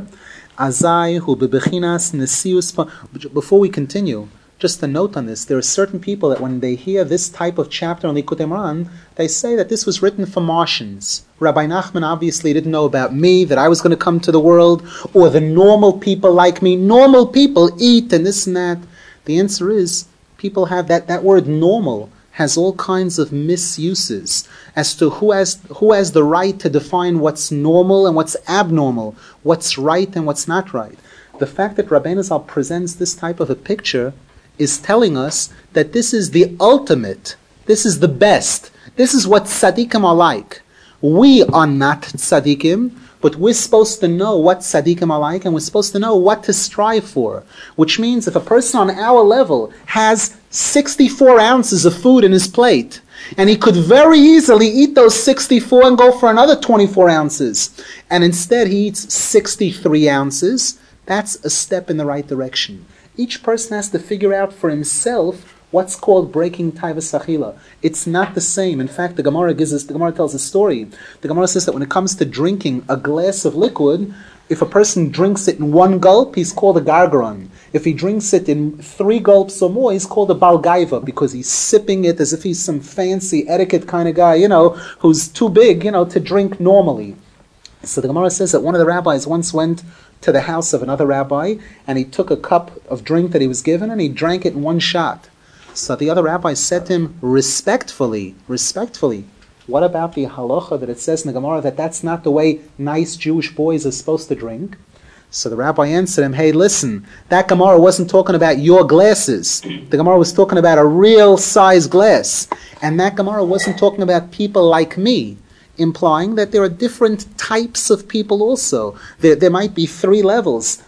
Azai hu bebechinas nesius. Before we continue, just a note on this, there are certain people that when they hear this type of chapter on Likutei Moharan, they say that this was written for Martians. Rabbi Nachman obviously didn't know about me, that I was going to come to the world, or the normal people like me. Normal people eat and this and that. The answer is, people have that, that word normal has all kinds of misuses as to who has who has the right to define what's normal and what's abnormal, what's right and what's not right. The fact that Rabbeinu Zal presents this type of a picture is telling us that this is the ultimate, this is the best, this is what tzaddikim are like. We are not tzaddikim, but we're supposed to know what tzaddikim are like, and we're supposed to know what to strive for. Which means if a person on our level has sixty-four ounces of food in his plate, and he could very easily eat those sixty-four and go for another twenty-four ounces, and instead he eats sixty-three ounces, that's a step in the right direction. Each person has to figure out for himself what's called breaking taivas achila. It's not the same. In fact, the Gemara gives us, the Gemara tells a story. The Gemara says that when it comes to drinking a glass of liquid, if a person drinks it in one gulp, he's called a gargaron. If he drinks it in three gulps or more, he's called a balgaiva, because he's sipping it as if he's some fancy etiquette kind of guy, you know, who's too big, you know, to drink normally. So the Gemara says that one of the rabbis once went to the house of another rabbi, and he took a cup of drink that he was given, and he drank it in one shot. So the other rabbi said to him, respectfully, respectfully, what about the halacha that it says in the Gemara that that's not the way nice Jewish boys are supposed to drink? So the rabbi answered him, hey, listen, that Gemara wasn't talking about your glasses. The Gemara was talking about a real size glass. And that Gemara wasn't talking about people like me, implying that there are different types of people also. There, there might be three levels.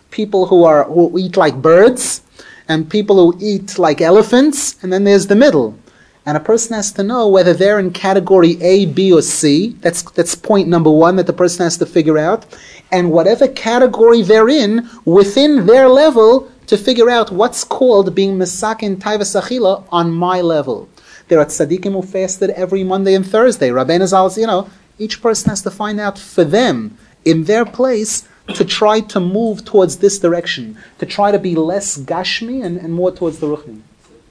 people who are who eat like birds, and people who eat like elephants, and then there's the middle. And a person has to know whether they're in category A, B, or C. That's that's point number one that the person has to figure out. And whatever category they're in, within their level, to figure out what's called being mesakin taivas achila on my level. There are tzaddikim who fasted every Monday and Thursday. Rabbeinu Zal, you know, each person has to find out for them, in their place, to try to move towards this direction, to try to be less gashmi and, and more towards the ruchni.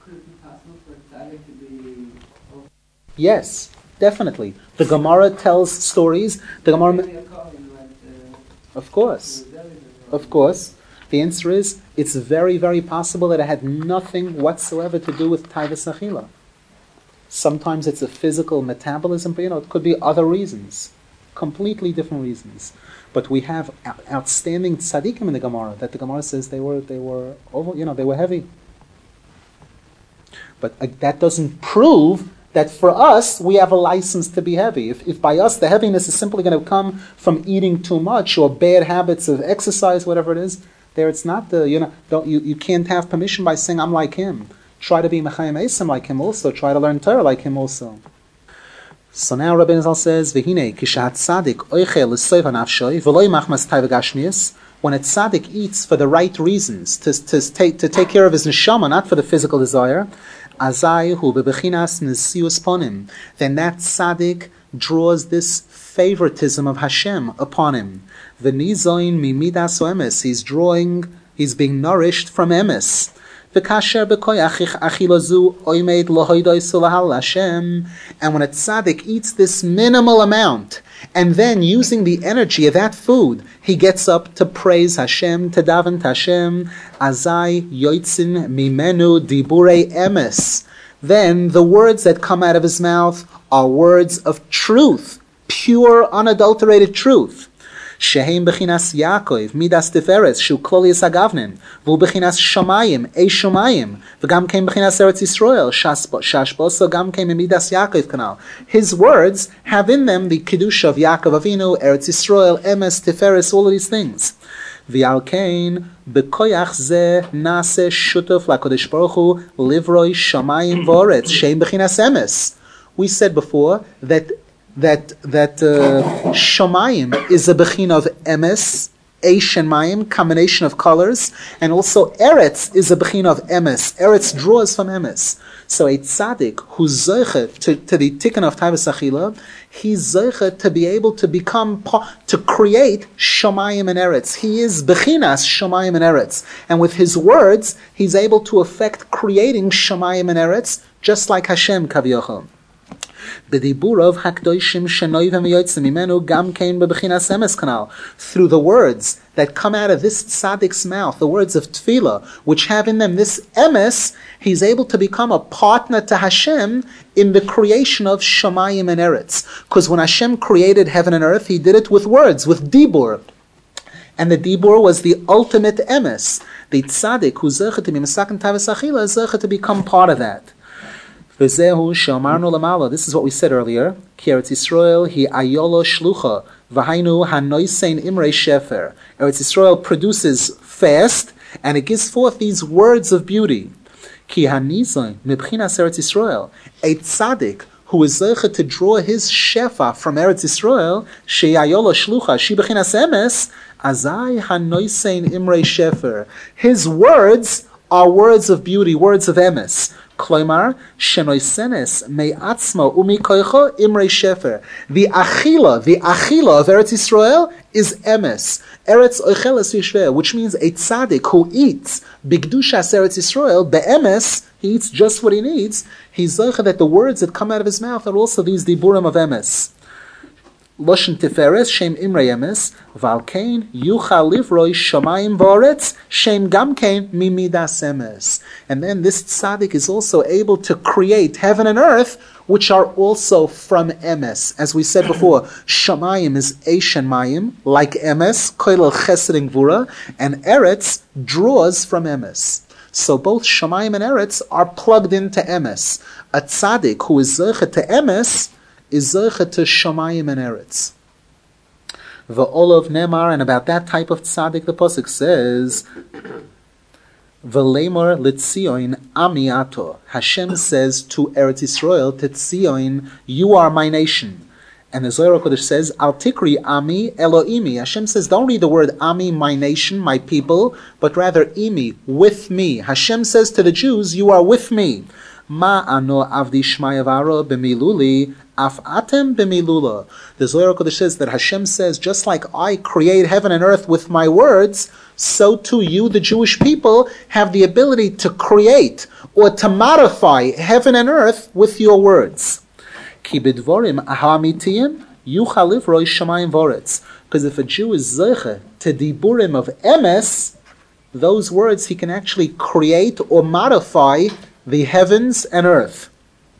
Yes, definitely. The Gemara tells stories. The Gemara, of course, of course. The answer is, it's very, very possible that it had nothing whatsoever to do with taivas achila. Sometimes it's a physical metabolism, but you know, it could be other reasons, completely different reasons. But we have outstanding tzaddikim in the Gemara that the Gemara says they were, they were, over, you know, they were heavy. But uh, that doesn't prove that for us, we have a license to be heavy. If, if by us the heaviness is simply going to come from eating too much or bad habits of exercise, whatever it is, there it's not the, you know, don't, you, you can't have permission by saying, I'm like him. Try to be Mechayim Esim like him also. Try to learn Torah like him also. So now Rabbeinu Zal says, V'hinei, kishat tzadik oichel l'soiv hanafshoi, v'loi machmas taiva gashmias, when a tzaddik eats for the right reasons, to, to, take, to take care of his neshama, not for the physical desire, azai hu bebechinas nesius ponim, then that tzaddik draws this favoritism of Hashem upon him. V'nizoin mimidas emes, he's drawing, he's being nourished from emes. V'kasher b'koyach achilazu oimed lohoidoi sulahal Hashem, and when a tzaddik eats this minimal amount, and then using the energy of that food, he gets up to praise Hashem, to daven to Hashem, azai yoitzin mimenu diburei emes, then the words that come out of his mouth are words of truth, pure, unadulterated truth. Shehem bechinas Yaakov, midas tiferes, shu klolius agavnen, v'u bechinas shamayim, ei shamayim, v'gam kein bechinas Eretz Yisrael, shashbo, so gam kein midas Yaakov kanal. His words have in them the kedusha of Yaakov Avinu, Eretz Yisrael, emes, tiferes, all of these things. V'al kein bekoyach ze nase shutuf lakodesh baruch hu livroi shamayim v'oretz, shehem bechinas emes. We said before that that that uh, Shamayim is a bechina of emes, Eish and Mayim, combination of colors, and also Eretz is a bechina of emes. Eretz draws from emes. So a tzaddik who's zoichet to, to the tikkun of taivas achila, he's zoichet to be able to become, to create Shamayim and Eretz. He is bechinas Shamayim and Eretz. And with his words, he's able to affect creating Shamayim and Eretz, just like Hashem Kaviyachol. Through the words that come out of this tzaddik's mouth, the words of tefillah, which have in them this emes, he's able to become a partner to Hashem in the creation of Shamayim and Eretz. Because when Hashem created heaven and earth, he did it with words, with dibur. And the dibur was the ultimate emes. The tzaddik who's zechet to be mesaken taivas achila is zechet to become part of that. This is what we said earlier. Eretz Yisrael hi ayolo shlucha v'hainu hanoisein imrei shefer. Eretz Yisrael produces fast, and it gives forth these words of beauty. Ki hanizoin mibchinas Eretz Yisrael. A tzaddik who is zeicha to draw his shefa from Eretz Yisrael, she ayolo shlucha shi b'chinas emes, azai hanoisein imrei shefer. His words are words of beauty, words of emes. Kloimar, shenoisenes me'atzmo umi koicho imrei shefer. The achila, the achila of Eretz Yisrael is emes. Eretz oicheles yishveh, which means a tzaddik who eats bigdushas Eretz Yisrael, be'emes, he eats just what he needs. He's zeicha that the words that come out of his mouth are also these diburim of emes. Loshen tiferes, shem imrei emes, valkein, yuchal livroi, shamayim v'oretz, shem gamkein, mimidas emes. And then this tzaddik is also able to create heaven and earth, which are also from emes. As we said before, shamayim is eish and mayim, like emes, koilel chesed and gvura, and eretz draws from emes. So both shamayim and eretz are plugged into emes. A tzaddik who is zeichet to emes is zeichet to Shamayim and Eretz. V'olov nemar, and about that type of tzaddik, the pasuk says, V'lemor l'tzion ami ato. Hashem says to Eretz Yisrael, to Tzion, you are my nation. And the Zohar HaKodesh says, Al tikri ami Elohimi. Hashem says, don't read the word ami, my nation, my people, but rather imi, with me. Hashem says to the Jews, you are with me. Ma ano avdi shmayavaro b'miluli, af atem b'milula. The Zohar HaKodesh says that Hashem says, just like I create heaven and earth with my words, so too you, the Jewish people, have the ability to create or to modify heaven and earth with your words. Ki b'dvorim ha'amitiyim yuchal livroi shamayim voretz. Because if a Jew is zeiche to diburim of emes, those words he can actually create or modify the heavens and earth.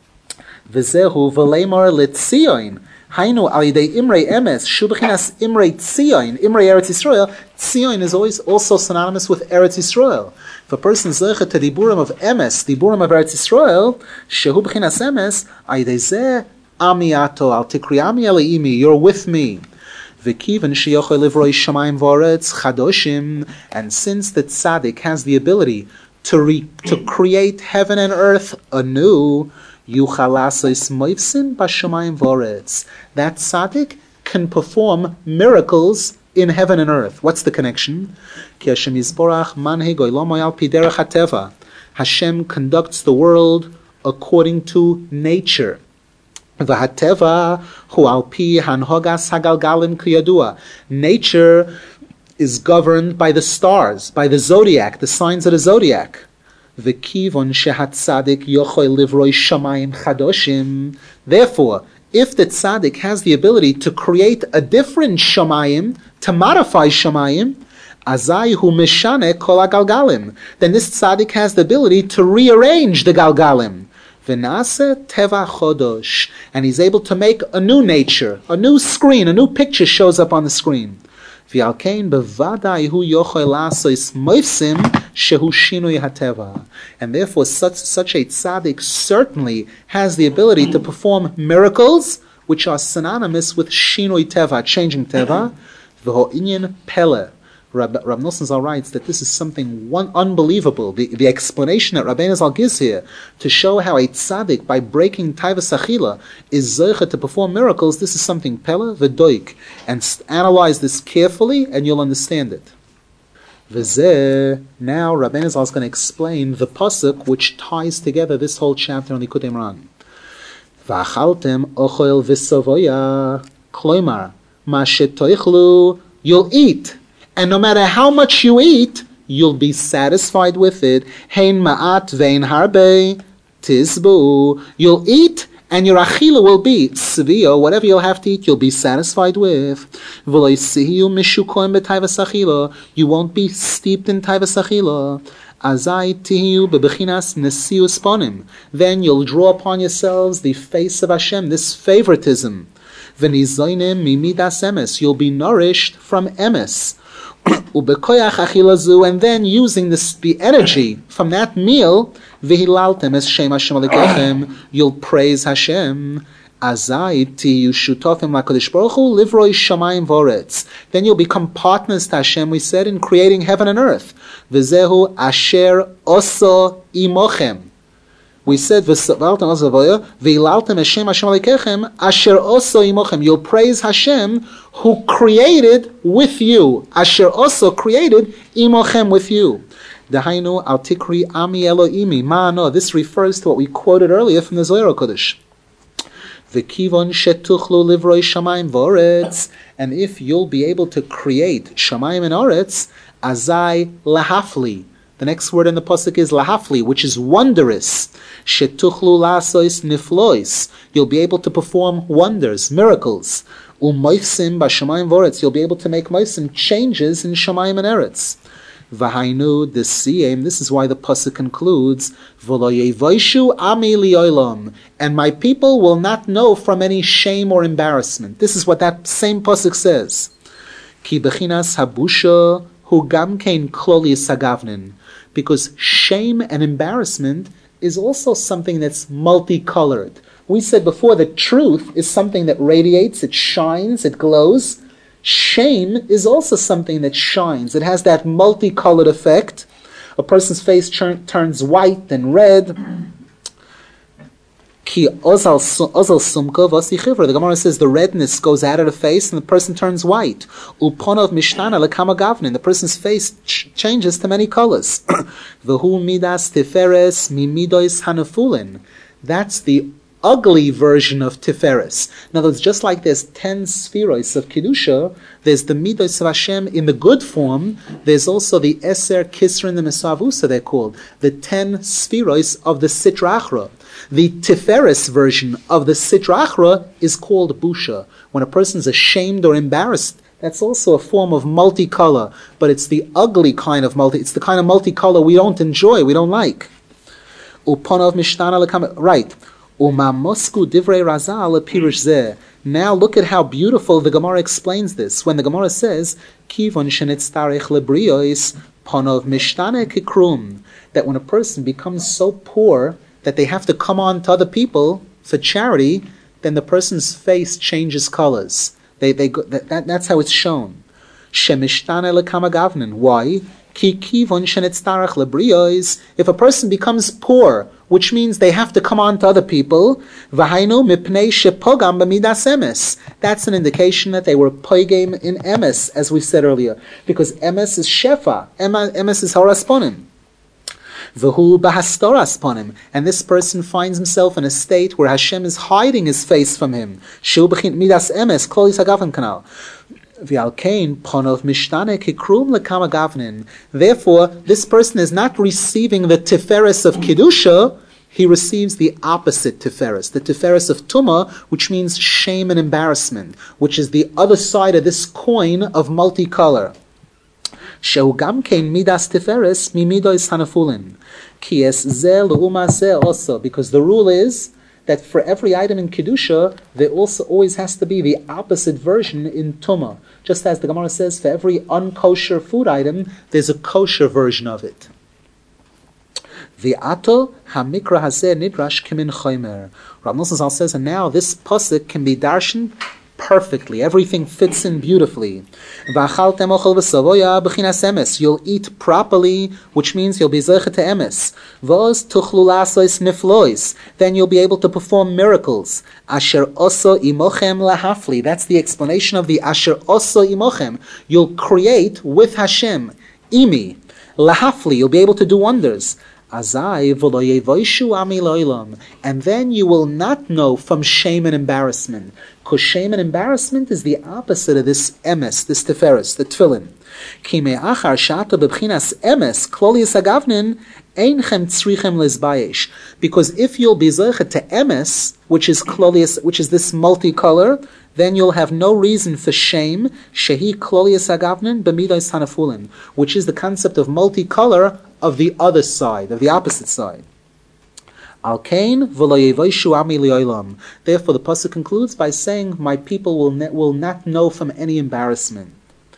V'zehu v'leimor l'tzion. Hainu al yidei imrei emes shubechinas imrei tzion. Imrei Eretz Yisrael. Tzion is always also synonymous with Eretz Yisrael. If a person is zeiche to diburim of emes, diburim of Eretz Yisrael, shehu bechinas emes, al yidei zeh ami ato al tikri ami eleimi. You're with me. V'kiven sheyochel livroi shamayim voretz chadoshim. And since the tzaddik has the ability to re, to create heaven and earth anew, yuchal asos moifsin b'shamayim voretz. That tzaddik can perform miracles in heaven and earth. What's the connection? Ki Hashem yizborach manheg olam al pi derech hateva. Hashem conducts the world according to nature. V'hateva hu al pi hanhogas hagalgalim kiyadua. Nature is governed by the stars, by the zodiac, the signs of the zodiac. V'kivon shehat tzaddik yochoi livroi shamayim chadoshim. Therefore, if the tzaddik has the ability to create a different shamayim, to modify shamayim, azai hu meshane kol hagalgalim. Then this tzaddik has the ability to rearrange the galgalim. V'nase teva chodosh. And he's able to make a new nature, a new screen, a new picture shows up on the screen. V'alkein bevadai hu yochel lasos moifsim shehu shinui hateva. And therefore such, such a tzaddik certainly has the ability to perform miracles which are synonymous with shinui teva, changing teva. V'ho inyan pele. Rab, Rab Nosson Zal writes that this is something one unbelievable. The, the explanation that Rabbeinu Zal gives here to show how a tzaddik, by breaking taivas achila, is zeicha to perform miracles, this is something pele v'doik. And st- analyze this carefully, and you'll understand it. V'zeh, now Rabbeinu Zal is going to explain the pasuk which ties together this whole chapter on Likutei Moharan. V'achaltem ochel v'sovoya kloimar ma shetoichlu, you'll eat. And no matter how much you eat, you'll be satisfied with it. Hein ma'at vein harbe tizbu. You'll eat, and your achila will be tzvio. Whatever you'll have to eat, you'll be satisfied with. V'lo yisihiu mishukoim b'taivas achila. You won't be steeped in taivas achila. Azai tihiu bebechinas nesius ponim. Then you'll draw upon yourselves the face of Hashem, this favoritism. V'nizoinim mimidas emes. You'll be nourished from emes. And then using this, the energy from that meal, you'll praise Hashem. Then you'll become partners to Hashem, we said, in creating heaven and earth. asher oso imochem. We said, you'll praise Hashem who created with you. Asher also created imochem with you. Dahainu al tikri ami Elohimi. Ma'ano. This refers to what we quoted earlier from the Zohar HaKodesh. V'kivon shetuchlu livroi shamayim v'oretz. And if you'll be able to create shamayim and oretz, azai lahafli. The next word in the pasuk is lahafli, which is wondrous. Shetuchlu lasois niflois. You'll be able to perform wonders, miracles. Umoifsim b'shamayim v'oretz. You'll be able to make moifsim changes in shamayim and eretz. V'hainu desiyem. This is why the pasuk concludes, V'lo yevoishu ami liolam. And my people will not know from any shame or embarrassment. This is what that same pasuk says. Ki bechinas habusha hu gamkein kloli sagavnin. Because shame and embarrassment is also something that's multicolored. We said before that truth is something that radiates, it shines, it glows. Shame is also something that shines. It has that multicolored effect. A person's face turn, turns white and red. The Gemara says the redness goes out of the face and the person turns white. The person's face ch- changes to many colors. That's the ugly version of Tiferes. In other words, just like there's ten spheros of Kedusha, there's the Midos of Hashem in the good form, there's also the Eser, Kisrin, and Mesavusa, they're called, the ten spheros of the Sitra Achra. The Tiferes version of the Sitra Achra is called Busha. When a person's ashamed or embarrassed, that's also a form of multicolor, but it's the ugly kind of multi, it's the kind of multicolor we don't enjoy, we don't like. Upanov Mishtana Lekam, right. Now look at how beautiful the Gemara explains this. When the Gemara says, that when a person becomes so poor that they have to come on to other people for charity, then the person's face changes colors. They, they, that, that, that's how it's shown. Why? If a person becomes poor, which means they have to come on to other people, that's an indication that they were poigim in emes, as we said earlier, because emes is shefa, emes is harasponim. And this person finds himself in a state where Hashem is hiding his face from him. Therefore, this person is not receiving the Tiferes of Kedusha, he receives the opposite Tiferes, the Tiferes of Tumah, which means shame and embarrassment, which is the other side of this coin of multicolor. Also, because the rule is that for every item in Kedusha, there also always has to be the opposite version in Tumah. Just as the Gemara says, for every unkosher food item, there's a kosher version of it. V'ato hamikra hazeh nidrash kimin chomer. Rav Nosson Zal says, and now this pasuk can be darshan perfectly. Everything fits in beautifully. You'll eat properly, which means you'll be zeicha to emes. Then you'll be able to perform miracles. Asher oso imochem lahafli. That's the explanation of the Asher oso imochem. You'll create with Hashem. Imi. Lahafli. You'll be able to do wonders. And then you will not know from shame and embarrassment. Because shame and embarrassment is the opposite of this emes, this teferes, the tefillin. Because if you'll be zeicha to emes, which is klolius, which is this multicolor, then you'll have no reason for shame, shehi klolius agavnin b'midos hanafulin, which is the concept of multicolor of the other side, of the opposite side. Therefore, the pasuk concludes by saying, "My people will ne- will not know from any embarrassment."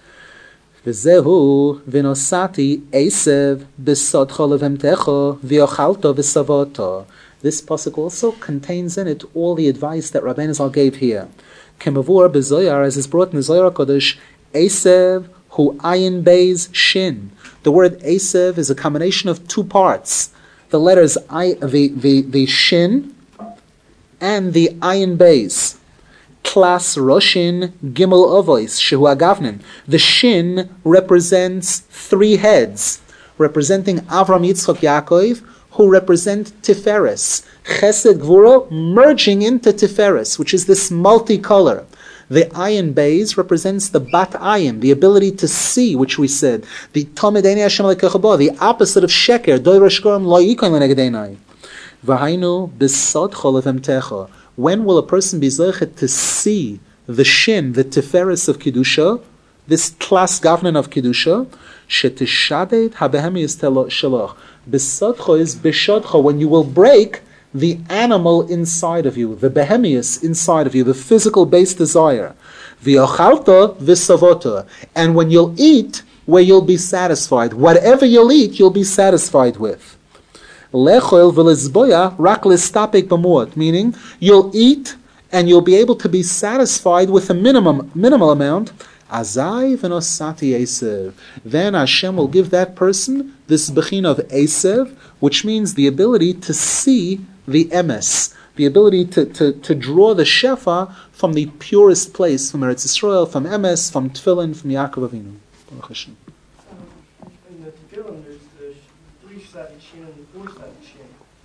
V'zehu v'nosati esev b'sodcha levemtecha v'yochalto v'savoto. This pasuk also contains in it all the advice that Rabbeinu Zal gave here. Kemavur b'zoyar, as is brought in the Zohar Kodesh, esev hu ayin beis shin. The word esev is a combination of two parts. The letters I, the, the, the shin and the ayin beis. Klas roshin gimel ovois shehu agavnin. The shin represents three heads, representing Avram, Yitzchak, Yaakov, who represent Tiferes. Chesed Gvura merging into Tiferes, which is this multicolor. The ayin beis represents the bat ayin, the ability to see, which we said. The Tamid Einei Hashem Elokecha, the opposite of sheker. Doiver shkorim lo yikoin leneged einai. V'hainu b'sodcha levemtecha. When will a person be zeichet to see the shin, the tiferes of kedusha, this klas gavnan of kedusha? Shetishadet habehemius shaloch. B'sodcha is b'shodcha, when you will break the animal inside of you, the behemius inside of you, the physical base desire. V'yochalta v'savota. And when you'll eat, where you'll be satisfied. Whatever you'll eat, you'll be satisfied with. Lechol v'lizboya rak listapek b'muot, meaning you'll eat and you'll be able to be satisfied with a minimum minimal amount. Azai v'nosati Esev. Then Hashem will give that person this bechina of Esev, which means the ability to see the emes, the ability to, to, to draw the shefa from the purest place, from Eretz Yisrael, from emes, from Tefillin, from Yaakov Avinu. Baruch Hashem. Um, in the Tefillin, there's the three-sided shin and the four-sided shin.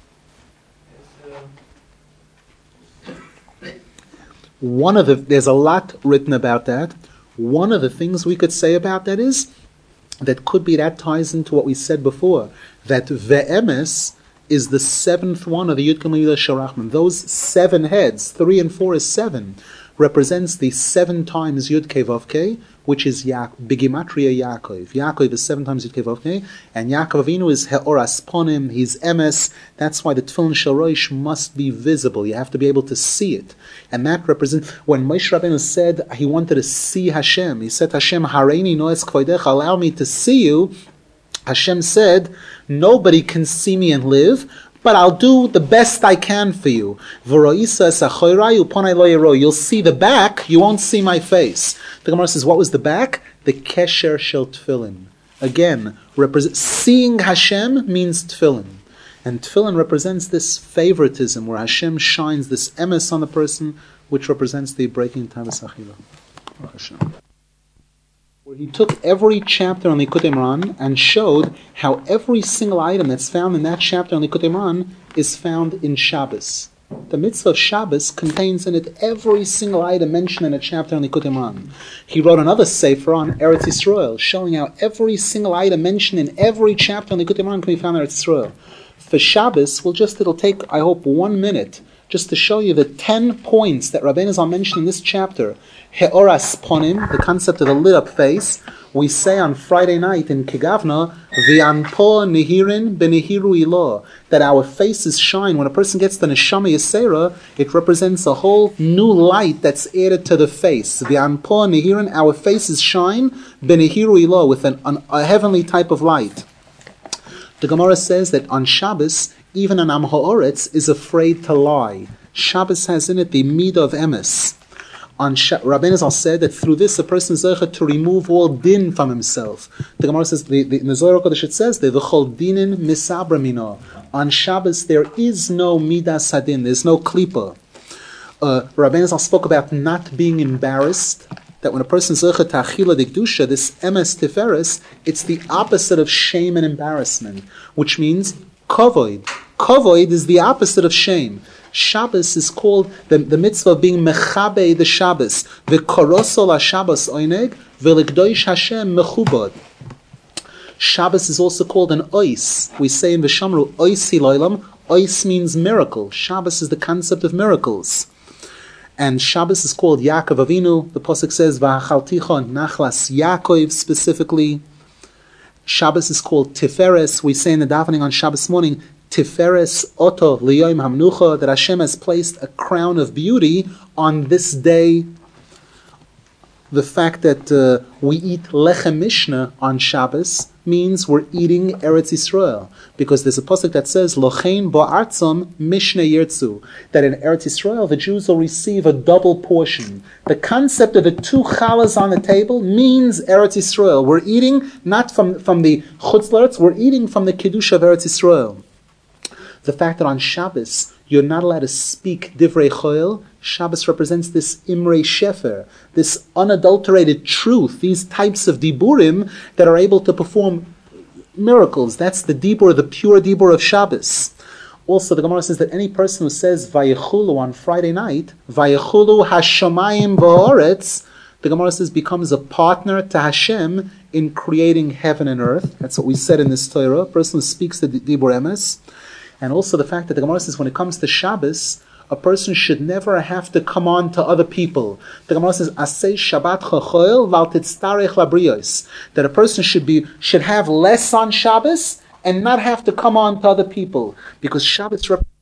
It's, uh, One of the, there's a lot written about that. One of the things we could say about that is, that could be, that ties into what we said before, that ve'emes is the seventh one of the Yud Gimel Yud Sharachman. Those seven heads, three and four is seven, represents the seven times Yud Kei Vav Kei, which is ya- Bigimatria Yaakov. Yaakov is seven times Yud Kei Vav Kei, and Yaakov Avinu is He'oras Ponim, he's emes. That's why the Tefillin Shel Rosh must be visible. You have to be able to see it. And that represents, when Moshe Rabbeinu said he wanted to see Hashem, he said, Hashem, Hareini noes kvodecha, allow me to see you. Hashem said, nobody can see me and live, but I'll do the best I can for you. You'll see the back, you won't see my face. The Gemara says, what was the back? The Kesher Shel Tefillin. Again, represent, seeing Hashem means Tefillin. And Tefillin represents this favoritism where Hashem shines this emes on the person, which represents the breaking Taivas Achila. Hashem. Where he took every chapter on Likutei Moharan and showed how every single item that's found in that chapter on Likutei Moharan is found in Shabbos. The mitzvah of Shabbos contains in it every single item mentioned in a chapter on Likutei Moharan. He wrote another sefer on Eretz Yisrael, showing how every single item mentioned in every chapter on Likutei Moharan can be found in Eretz Yisrael. For Shabbos, we'll just, it'll take, I hope, one minute just to show you the ten points that Rabbeinu Zal mentioned in this chapter. He'oras ponim, the concept of the lit up face. We say on Friday night in Kigavna, V'anpo nihirin b'nihiru ilo, that our faces shine. When a person gets the neshama yesera, it represents a whole new light that's added to the face. V'anpo nihirin, our faces shine, b'nihiru ilo, with an, an, a heavenly type of light. The Gemara says that on Shabbos, even an Am Ha'oretz is afraid to lie. Shabbos has in it the midah of emes. On Sh- Rabbeinu Zal said that through this a person is zeicha to remove all din from himself. The Gemara says, the, the, in the Zohar Kodesh it says, the v'chol dinin misabra mino. On Shabbos there is no midas hadin, there's no klipa. Uh, Rabbeinu Zal spoke about not being embarrassed. That when a person is zeicha to achila de kedusha, this emes tiferes, it's the opposite of shame and embarrassment, which means kavod. Kavod is the opposite of shame. Shabbos is called the, the mitzvah of being mechabe the Shabbos. V'korosol ha-Shabbos oineg, v'legdoish Hashem mechubod. Shabbos is also called an ois. We say in V'shamru, ois hiloilam. Ois means miracle. Shabbos is the concept of miracles. And Shabbos is called Yaakov Avinu. The Pasuk says, V'achaltichon nachlas Yaakov specifically. Shabbos is called Tiferes. We say in the davening on Shabbos morning, Tiferes Oto Liyoim Hamnucha, that Hashem has placed a crown of beauty on this day. The fact that uh, we eat Lechem Mishnah on Shabbos means we're eating Eretz Yisrael, because there's a pasuk that says Lochein Bo'artzom Mishnah Yirtzu, that in Eretz Yisrael the Jews will receive a double portion. The concept of the two challahs on the table means Eretz Yisrael. We're eating not from, from the Chutz L'Eretz, we're eating from the Kiddush of Eretz Yisrael. The fact that on Shabbos you're not allowed to speak divrei choil. Shabbos represents this imrei shefer, this unadulterated truth, these types of diburim that are able to perform miracles. That's the dibur, the pure dibur of Shabbos. Also, the Gemara says that any person who says vayechulu on Friday night, vayechulu hashamayim v'oretz, the Gemara says becomes a partner to Hashem in creating heaven and earth. That's what we said in this Torah. A person who speaks the dibur emes. And also the fact that the Gemara says when it comes to Shabbos, a person should never have to come on to other people. The Gemara says, Asay Shabbat chochoil val titztarech labriyos, that a person should be should have less on Shabbos and not have to come on to other people, because Shabbos represents